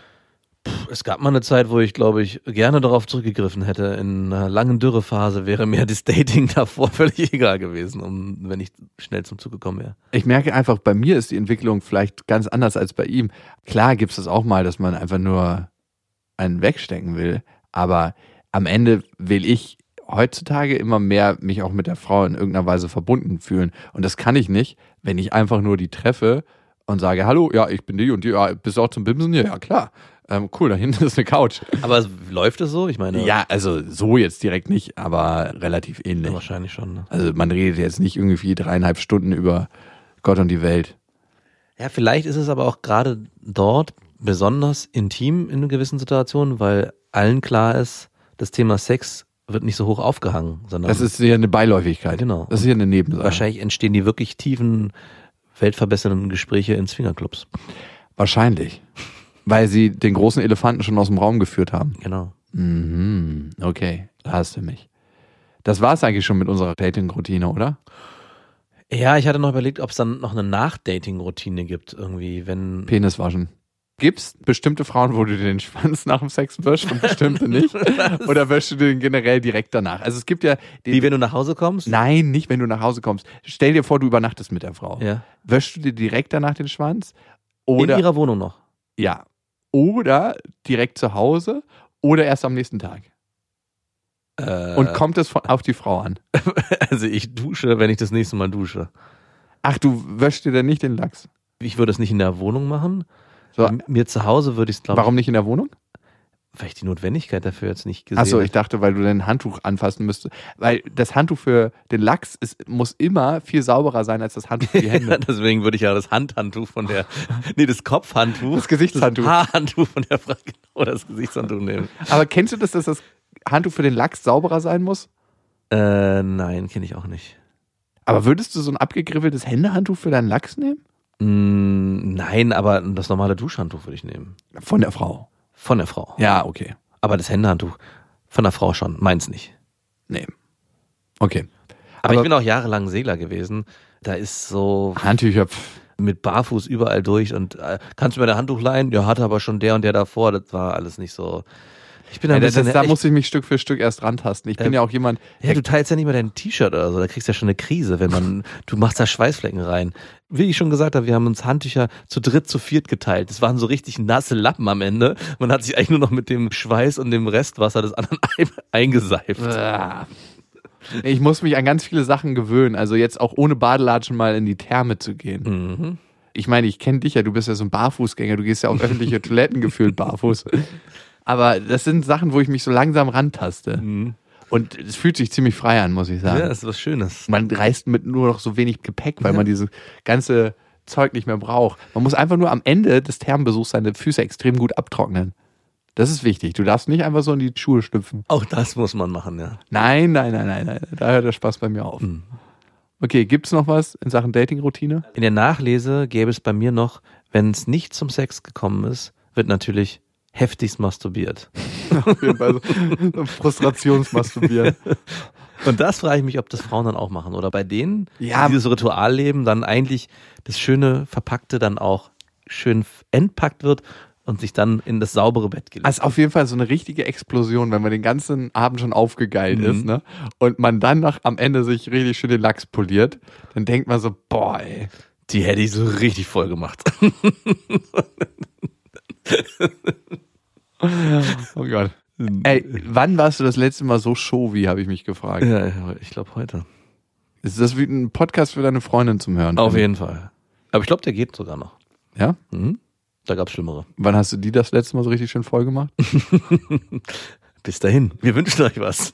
Es gab mal eine Zeit, wo ich, glaube ich, gerne darauf zurückgegriffen hätte. In einer langen Dürrephase wäre mir das Dating davor völlig egal gewesen, um, wenn ich schnell zum Zug gekommen wäre. Ich merke einfach, bei mir ist die Entwicklung vielleicht ganz anders als bei ihm. Klar gibt es das auch mal, dass man einfach nur einen wegstecken will, aber am Ende will ich heutzutage immer mehr mich auch mit der Frau in irgendeiner Weise verbunden fühlen. Und das kann ich nicht, wenn ich einfach nur die treffe und sage, hallo, ja, ich bin die und die, ja, bist du auch zum Bimsen? Ja, ja, klar. Ähm, cool, da hinten ist eine Couch. Aber läuft es so? Ich meine... Ja, also so jetzt direkt nicht, aber relativ ähnlich. Ja, wahrscheinlich schon. Ne? Also man redet jetzt nicht irgendwie dreieinhalb Stunden über Gott und die Welt. Ja, vielleicht ist es aber auch gerade dort besonders intim in gewissen Situationen, weil allen klar ist, das Thema Sex wird nicht so hoch aufgehangen, sondern... Das ist ja eine Beiläufigkeit. Genau. Das ist ja eine Nebensache. Wahrscheinlich entstehen die wirklich tiefen, weltverbessernden Gespräche in Swingerclubs. Wahrscheinlich. Weil sie den großen Elefanten schon aus dem Raum geführt haben. Genau. Mhm. Okay, da hast du mich. Das war es eigentlich schon mit unserer Dating-Routine, oder? Ja, ich hatte noch überlegt, ob es dann noch eine Nach-Dating-Routine gibt, irgendwie, wenn... Penis waschen. Gibt's bestimmte Frauen, wo du dir den Schwanz nach dem Sex wäschst und bestimmte nicht? Oder wäschst du den generell direkt danach? Also es gibt ja... Den, Wie, wenn du nach Hause kommst? Nein, nicht, wenn du nach Hause kommst. Stell dir vor, du übernachtest mit der Frau. Ja. Wäschst du dir direkt danach den Schwanz? Oder, in ihrer Wohnung noch? Ja. Oder direkt zu Hause oder erst am nächsten Tag. Äh, und kommt es von, auf die Frau an? Also ich dusche, wenn ich das nächste Mal dusche. Ach, du wäschst dir denn nicht den Lachs? Ich würde es nicht in der Wohnung machen. So. Mir zu Hause würde ich es, glaube ich... Warum nicht in der Wohnung? Weil ich die Notwendigkeit dafür jetzt nicht gesehen habe. Achso, ich dachte, weil du dein Handtuch anfassen müsstest. Weil das Handtuch für den Lachs ist, muss immer viel sauberer sein als das Handtuch für die Hände. Deswegen würde ich ja das Handhandtuch von der, nee, das Kopfhandtuch. Das Gesichtshandtuch. Das Haarhandtuch von der Frau, genau, das Gesichtshandtuch nehmen. Aber kennst du das, dass das Handtuch für den Lachs sauberer sein muss? Äh, nein, kenne ich auch nicht. Aber würdest du so ein abgegriffeltes Händehandtuch für deinen Lachs nehmen? Mm, nein, aber das normale Duschhandtuch würde ich nehmen. Von der Frau? Von der Frau. Ja, okay. Aber das Händehandtuch von der Frau schon, meins nicht. Nee. Okay. Aber, aber ich bin auch jahrelang Segler gewesen. Da ist so Handtücher pff. mit Barfuß überall durch und äh, kannst du mir dein Handtuch leihen? Ja, hatte aber schon der und der davor. Das war alles nicht so. Ich bin ein ja, bisschen, das, da echt, muss ich mich Stück für Stück erst rantasten. Ich bin äh, ja auch jemand. Ja, du teilst ja nicht mal dein T-Shirt oder so. Da kriegst du ja schon eine Krise, wenn man, du machst da Schweißflecken rein. Wie ich schon gesagt habe, wir haben uns Handtücher zu dritt, zu viert geteilt. Das waren so richtig nasse Lappen am Ende. Man hat sich eigentlich nur noch mit dem Schweiß und dem Restwasser des anderen eingeseift. Ich muss mich an ganz viele Sachen gewöhnen. Also jetzt auch ohne Badelatschen mal in die Therme zu gehen. Mhm. Ich meine, ich kenne dich ja, du bist ja so ein Barfußgänger. Du gehst ja auf öffentliche Toiletten gefühlt barfuß. Aber das sind Sachen, wo ich mich so langsam rantaste. Mhm. Und es fühlt sich ziemlich frei an, muss ich sagen. Ja, das ist was Schönes. Man reist mit nur noch so wenig Gepäck, weil ja. man dieses ganze Zeug nicht mehr braucht. Man muss einfach nur am Ende des Thermenbesuchs seine Füße extrem gut abtrocknen. Das ist wichtig. Du darfst nicht einfach so in die Schuhe schlüpfen. Auch das muss man machen, ja. Nein, nein, nein, nein, nein. Da hört der Spaß bei mir auf. Mhm. Okay, gibt's noch was in Sachen Dating-Routine? In der Nachlese gäbe es bei mir noch, wenn es nicht zum Sex gekommen ist, wird natürlich heftigst masturbiert. Auf jeden Fall so Frustrationsmasturbieren. Und das frage ich mich, ob das Frauen dann auch machen. Oder bei denen, ja. die dieses Ritual leben, dann eigentlich das schöne Verpackte dann auch schön entpackt wird und sich dann in das saubere Bett gelegt. Also auf jeden Fall so eine richtige Explosion, wenn man den ganzen Abend schon aufgegeilt mhm. ist, ne? Und man dann noch am Ende sich richtig schön den Lachs poliert, dann denkt man so, boah, ey. Die hätte ich so richtig voll gemacht. Oh Gott. Ey, wann warst du das letzte Mal so showy, habe ich mich gefragt. Ja, ich glaube heute. Ist das wie ein Podcast für deine Freundin zum Hören? Auf jeden Fall. Aber ich glaube, der geht sogar noch. Ja? Mhm. Da gab's Schlimmere. Wann hast du die das letzte Mal so richtig schön voll gemacht? Bis dahin. Wir wünschen euch was.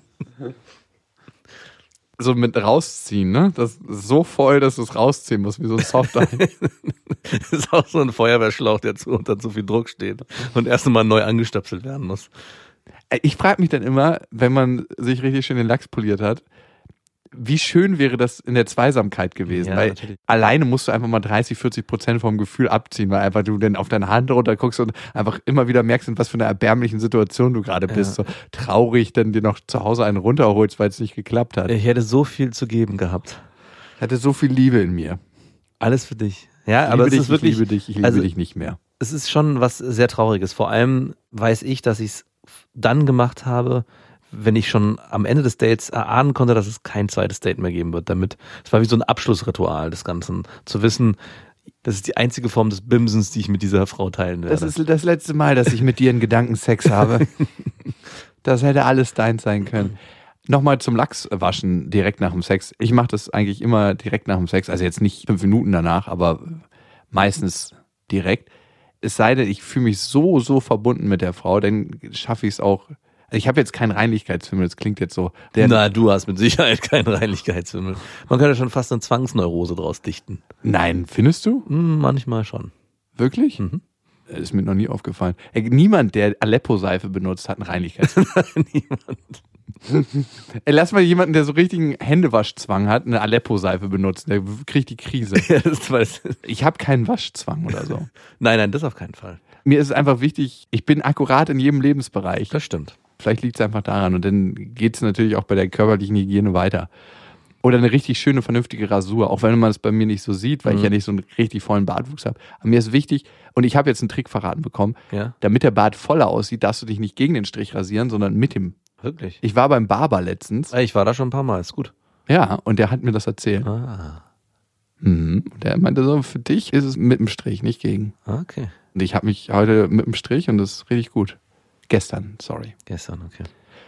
So mit rausziehen, ne? Das ist so voll, dass du es rausziehen musst, wie so ein Softeis. Das ist auch so ein Feuerwehrschlauch, der zu unter zu viel Druck steht und erst einmal neu angestöpselt werden muss. Ich frage mich dann immer, wenn man sich richtig schön den Lachs poliert hat, wie schön wäre das in der Zweisamkeit gewesen, ja, weil natürlich. Alleine musst du einfach mal dreißig, vierzig Prozent vom Gefühl abziehen, weil einfach du dann auf deine Hand runter guckst und einfach immer wieder merkst, in was für einer erbärmlichen Situation du gerade bist, ja. So traurig, dann dir noch zu Hause einen runterholst, weil es nicht geklappt hat. Ich hätte so viel zu geben gehabt. Ich hatte so viel Liebe in mir. Alles für dich. Ja, ich aber liebe es dich, ist wirklich, ich liebe dich, ich liebe also, dich nicht mehr. Es ist schon was sehr Trauriges. Vor allem weiß ich, dass ich es dann gemacht habe, wenn ich schon am Ende des Dates erahnen konnte, dass es kein zweites Date mehr geben wird. Damit, es war wie so ein Abschlussritual des Ganzen. Zu wissen, das ist die einzige Form des Bimsens, die ich mit dieser Frau teilen werde. Das ist das letzte Mal, dass ich mit dir in Gedanken Sex habe. Das hätte alles deins sein können. Nochmal zum Lachswaschen direkt nach dem Sex. Ich mache das eigentlich immer direkt nach dem Sex. Also jetzt nicht fünf Minuten danach, aber meistens direkt. Es sei denn, ich fühle mich so, so verbunden mit der Frau, dann schaffe ich es auch. Ich habe jetzt keinen Reinlichkeitsfimmel, das klingt jetzt so. Der Na, du hast mit Sicherheit keinen Reinlichkeitsfimmel. Man könnte schon fast eine Zwangsneurose draus dichten. Nein, findest du? Hm, manchmal schon. Wirklich? Mhm. Das ist mir noch nie aufgefallen. Ey, niemand, der Aleppo-Seife benutzt, hat einen Reinlichkeitsfimmel. Niemand. Ey, lass mal jemanden, der so richtigen Händewaschzwang hat, eine Aleppo-Seife benutzen. Der kriegt die Krise. Ja, das weiß ich. Ich habe keinen Waschzwang oder so. Nein, nein, das auf keinen Fall. Mir ist es einfach wichtig, ich bin akkurat in jedem Lebensbereich. Das stimmt. Vielleicht liegt es einfach daran. Und dann geht es natürlich auch bei der körperlichen Hygiene weiter. Oder eine richtig schöne, vernünftige Rasur. Auch wenn man es bei mir nicht so sieht, weil mhm. ich ja nicht so einen richtig vollen Bartwuchs habe. Aber mir ist wichtig, und ich habe jetzt einen Trick verraten bekommen, ja. damit der Bart voller aussieht, darfst du dich nicht gegen den Strich rasieren, sondern mit dem. Wirklich? Ich war beim Barber letztens. Ich war da schon ein paar Mal, ist gut. Ja, und der hat mir das erzählt. Ah. Mhm. Und der meinte so, für dich ist es mit dem Strich, nicht gegen. Okay. Und ich habe mich heute mit dem Strich und das ist richtig gut. Gestern, sorry. Gestern, okay.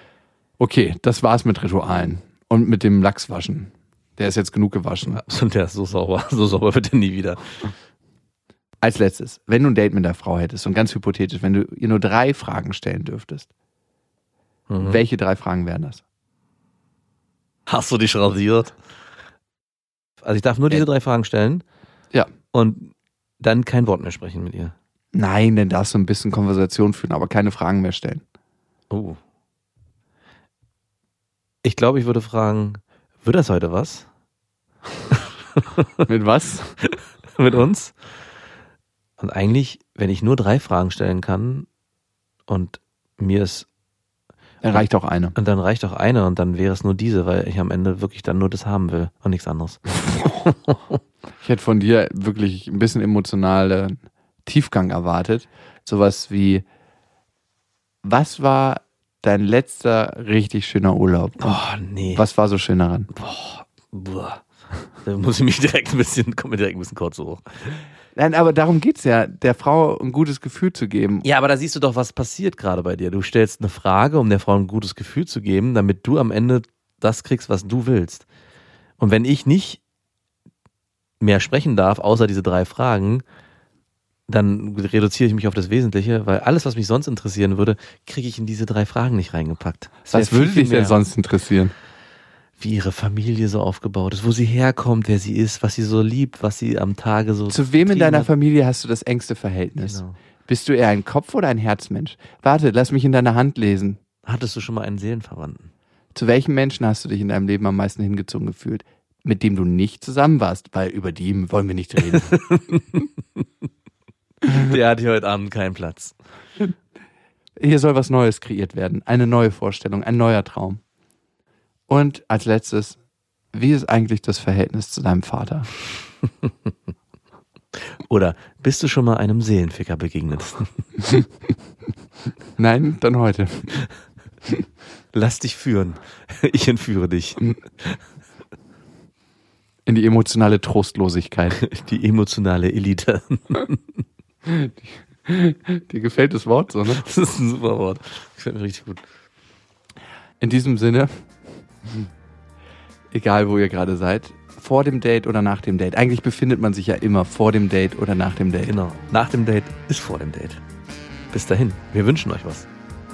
Okay, das war's mit Ritualen. Und mit dem Lachswaschen. Der ist jetzt genug gewaschen. Und der ist so sauber. So sauber wird er nie wieder. Als letztes, wenn du ein Date mit der Frau hättest und ganz hypothetisch, wenn du ihr nur drei Fragen stellen dürftest, mhm. welche drei Fragen wären das? Hast du dich rasiert? Also ich darf nur diese äh, drei Fragen stellen. Ja. Und dann kein Wort mehr sprechen mit ihr. Nein, dann darfst du ein bisschen Konversation führen, aber keine Fragen mehr stellen. Oh. Ich glaube, ich würde fragen, wird das heute was? Mit was? Mit uns? Und eigentlich, wenn ich nur drei Fragen stellen kann und mir ist... Dann reicht auch eine. Und dann reicht auch eine und dann wäre es nur diese, weil ich am Ende wirklich dann nur das haben will und nichts anderes. Ich hätte von dir wirklich ein bisschen emotionalen Tiefgang erwartet. Sowas wie, was war dein letzter richtig schöner Urlaub? Boah, nee. Was war so schön daran? Boah, boah. Da muss ich mich direkt ein bisschen, kommt mir direkt ein bisschen kurz hoch. Nein, aber darum geht's ja, der Frau ein gutes Gefühl zu geben. Ja, aber da siehst du doch, was passiert gerade bei dir. Du stellst eine Frage, um der Frau ein gutes Gefühl zu geben, damit du am Ende das kriegst, was du willst. Und wenn ich nicht mehr sprechen darf, außer diese drei Fragen, dann reduziere ich mich auf das Wesentliche, weil alles, was mich sonst interessieren würde, kriege ich in diese drei Fragen nicht reingepackt. Was würde dich denn sonst interessieren? Wie ihre Familie so aufgebaut ist, wo sie herkommt, wer sie ist, was sie so liebt, was sie am Tage so... Zu wem in deiner hat. Familie hast du das engste Verhältnis? Genau. Bist du eher ein Kopf- oder ein Herzmensch? Warte, lass mich in deiner Hand lesen. Hattest du schon mal einen Seelenverwandten? Zu welchem Menschen hast du dich in deinem Leben am meisten hingezogen gefühlt? Mit dem du nicht zusammen warst, weil über die wollen wir nicht reden. Der hat hier heute Abend keinen Platz. Hier soll was Neues kreiert werden, eine neue Vorstellung, ein neuer Traum. Und als letztes, wie ist eigentlich das Verhältnis zu deinem Vater? Oder bist du schon mal einem Seelenficker begegnet? Nein, dann heute. Lass dich führen. Ich entführe dich. In die emotionale Trostlosigkeit. Die emotionale Elite. Dir gefällt das Wort so, ne? Das ist ein super Wort. Gefällt mir richtig gut. In diesem Sinne, egal wo ihr gerade seid, vor dem Date oder nach dem Date. Eigentlich befindet man sich ja immer vor dem Date oder nach dem Date. Genau. Nach dem Date ist vor dem Date. Bis dahin. Wir wünschen euch was.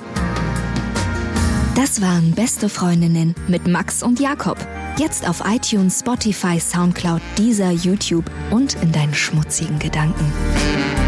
Das waren Beste Freundinnen mit Max und Jakob. Jetzt auf iTunes, Spotify, Soundcloud, Deezer, YouTube und in deinen schmutzigen Gedanken.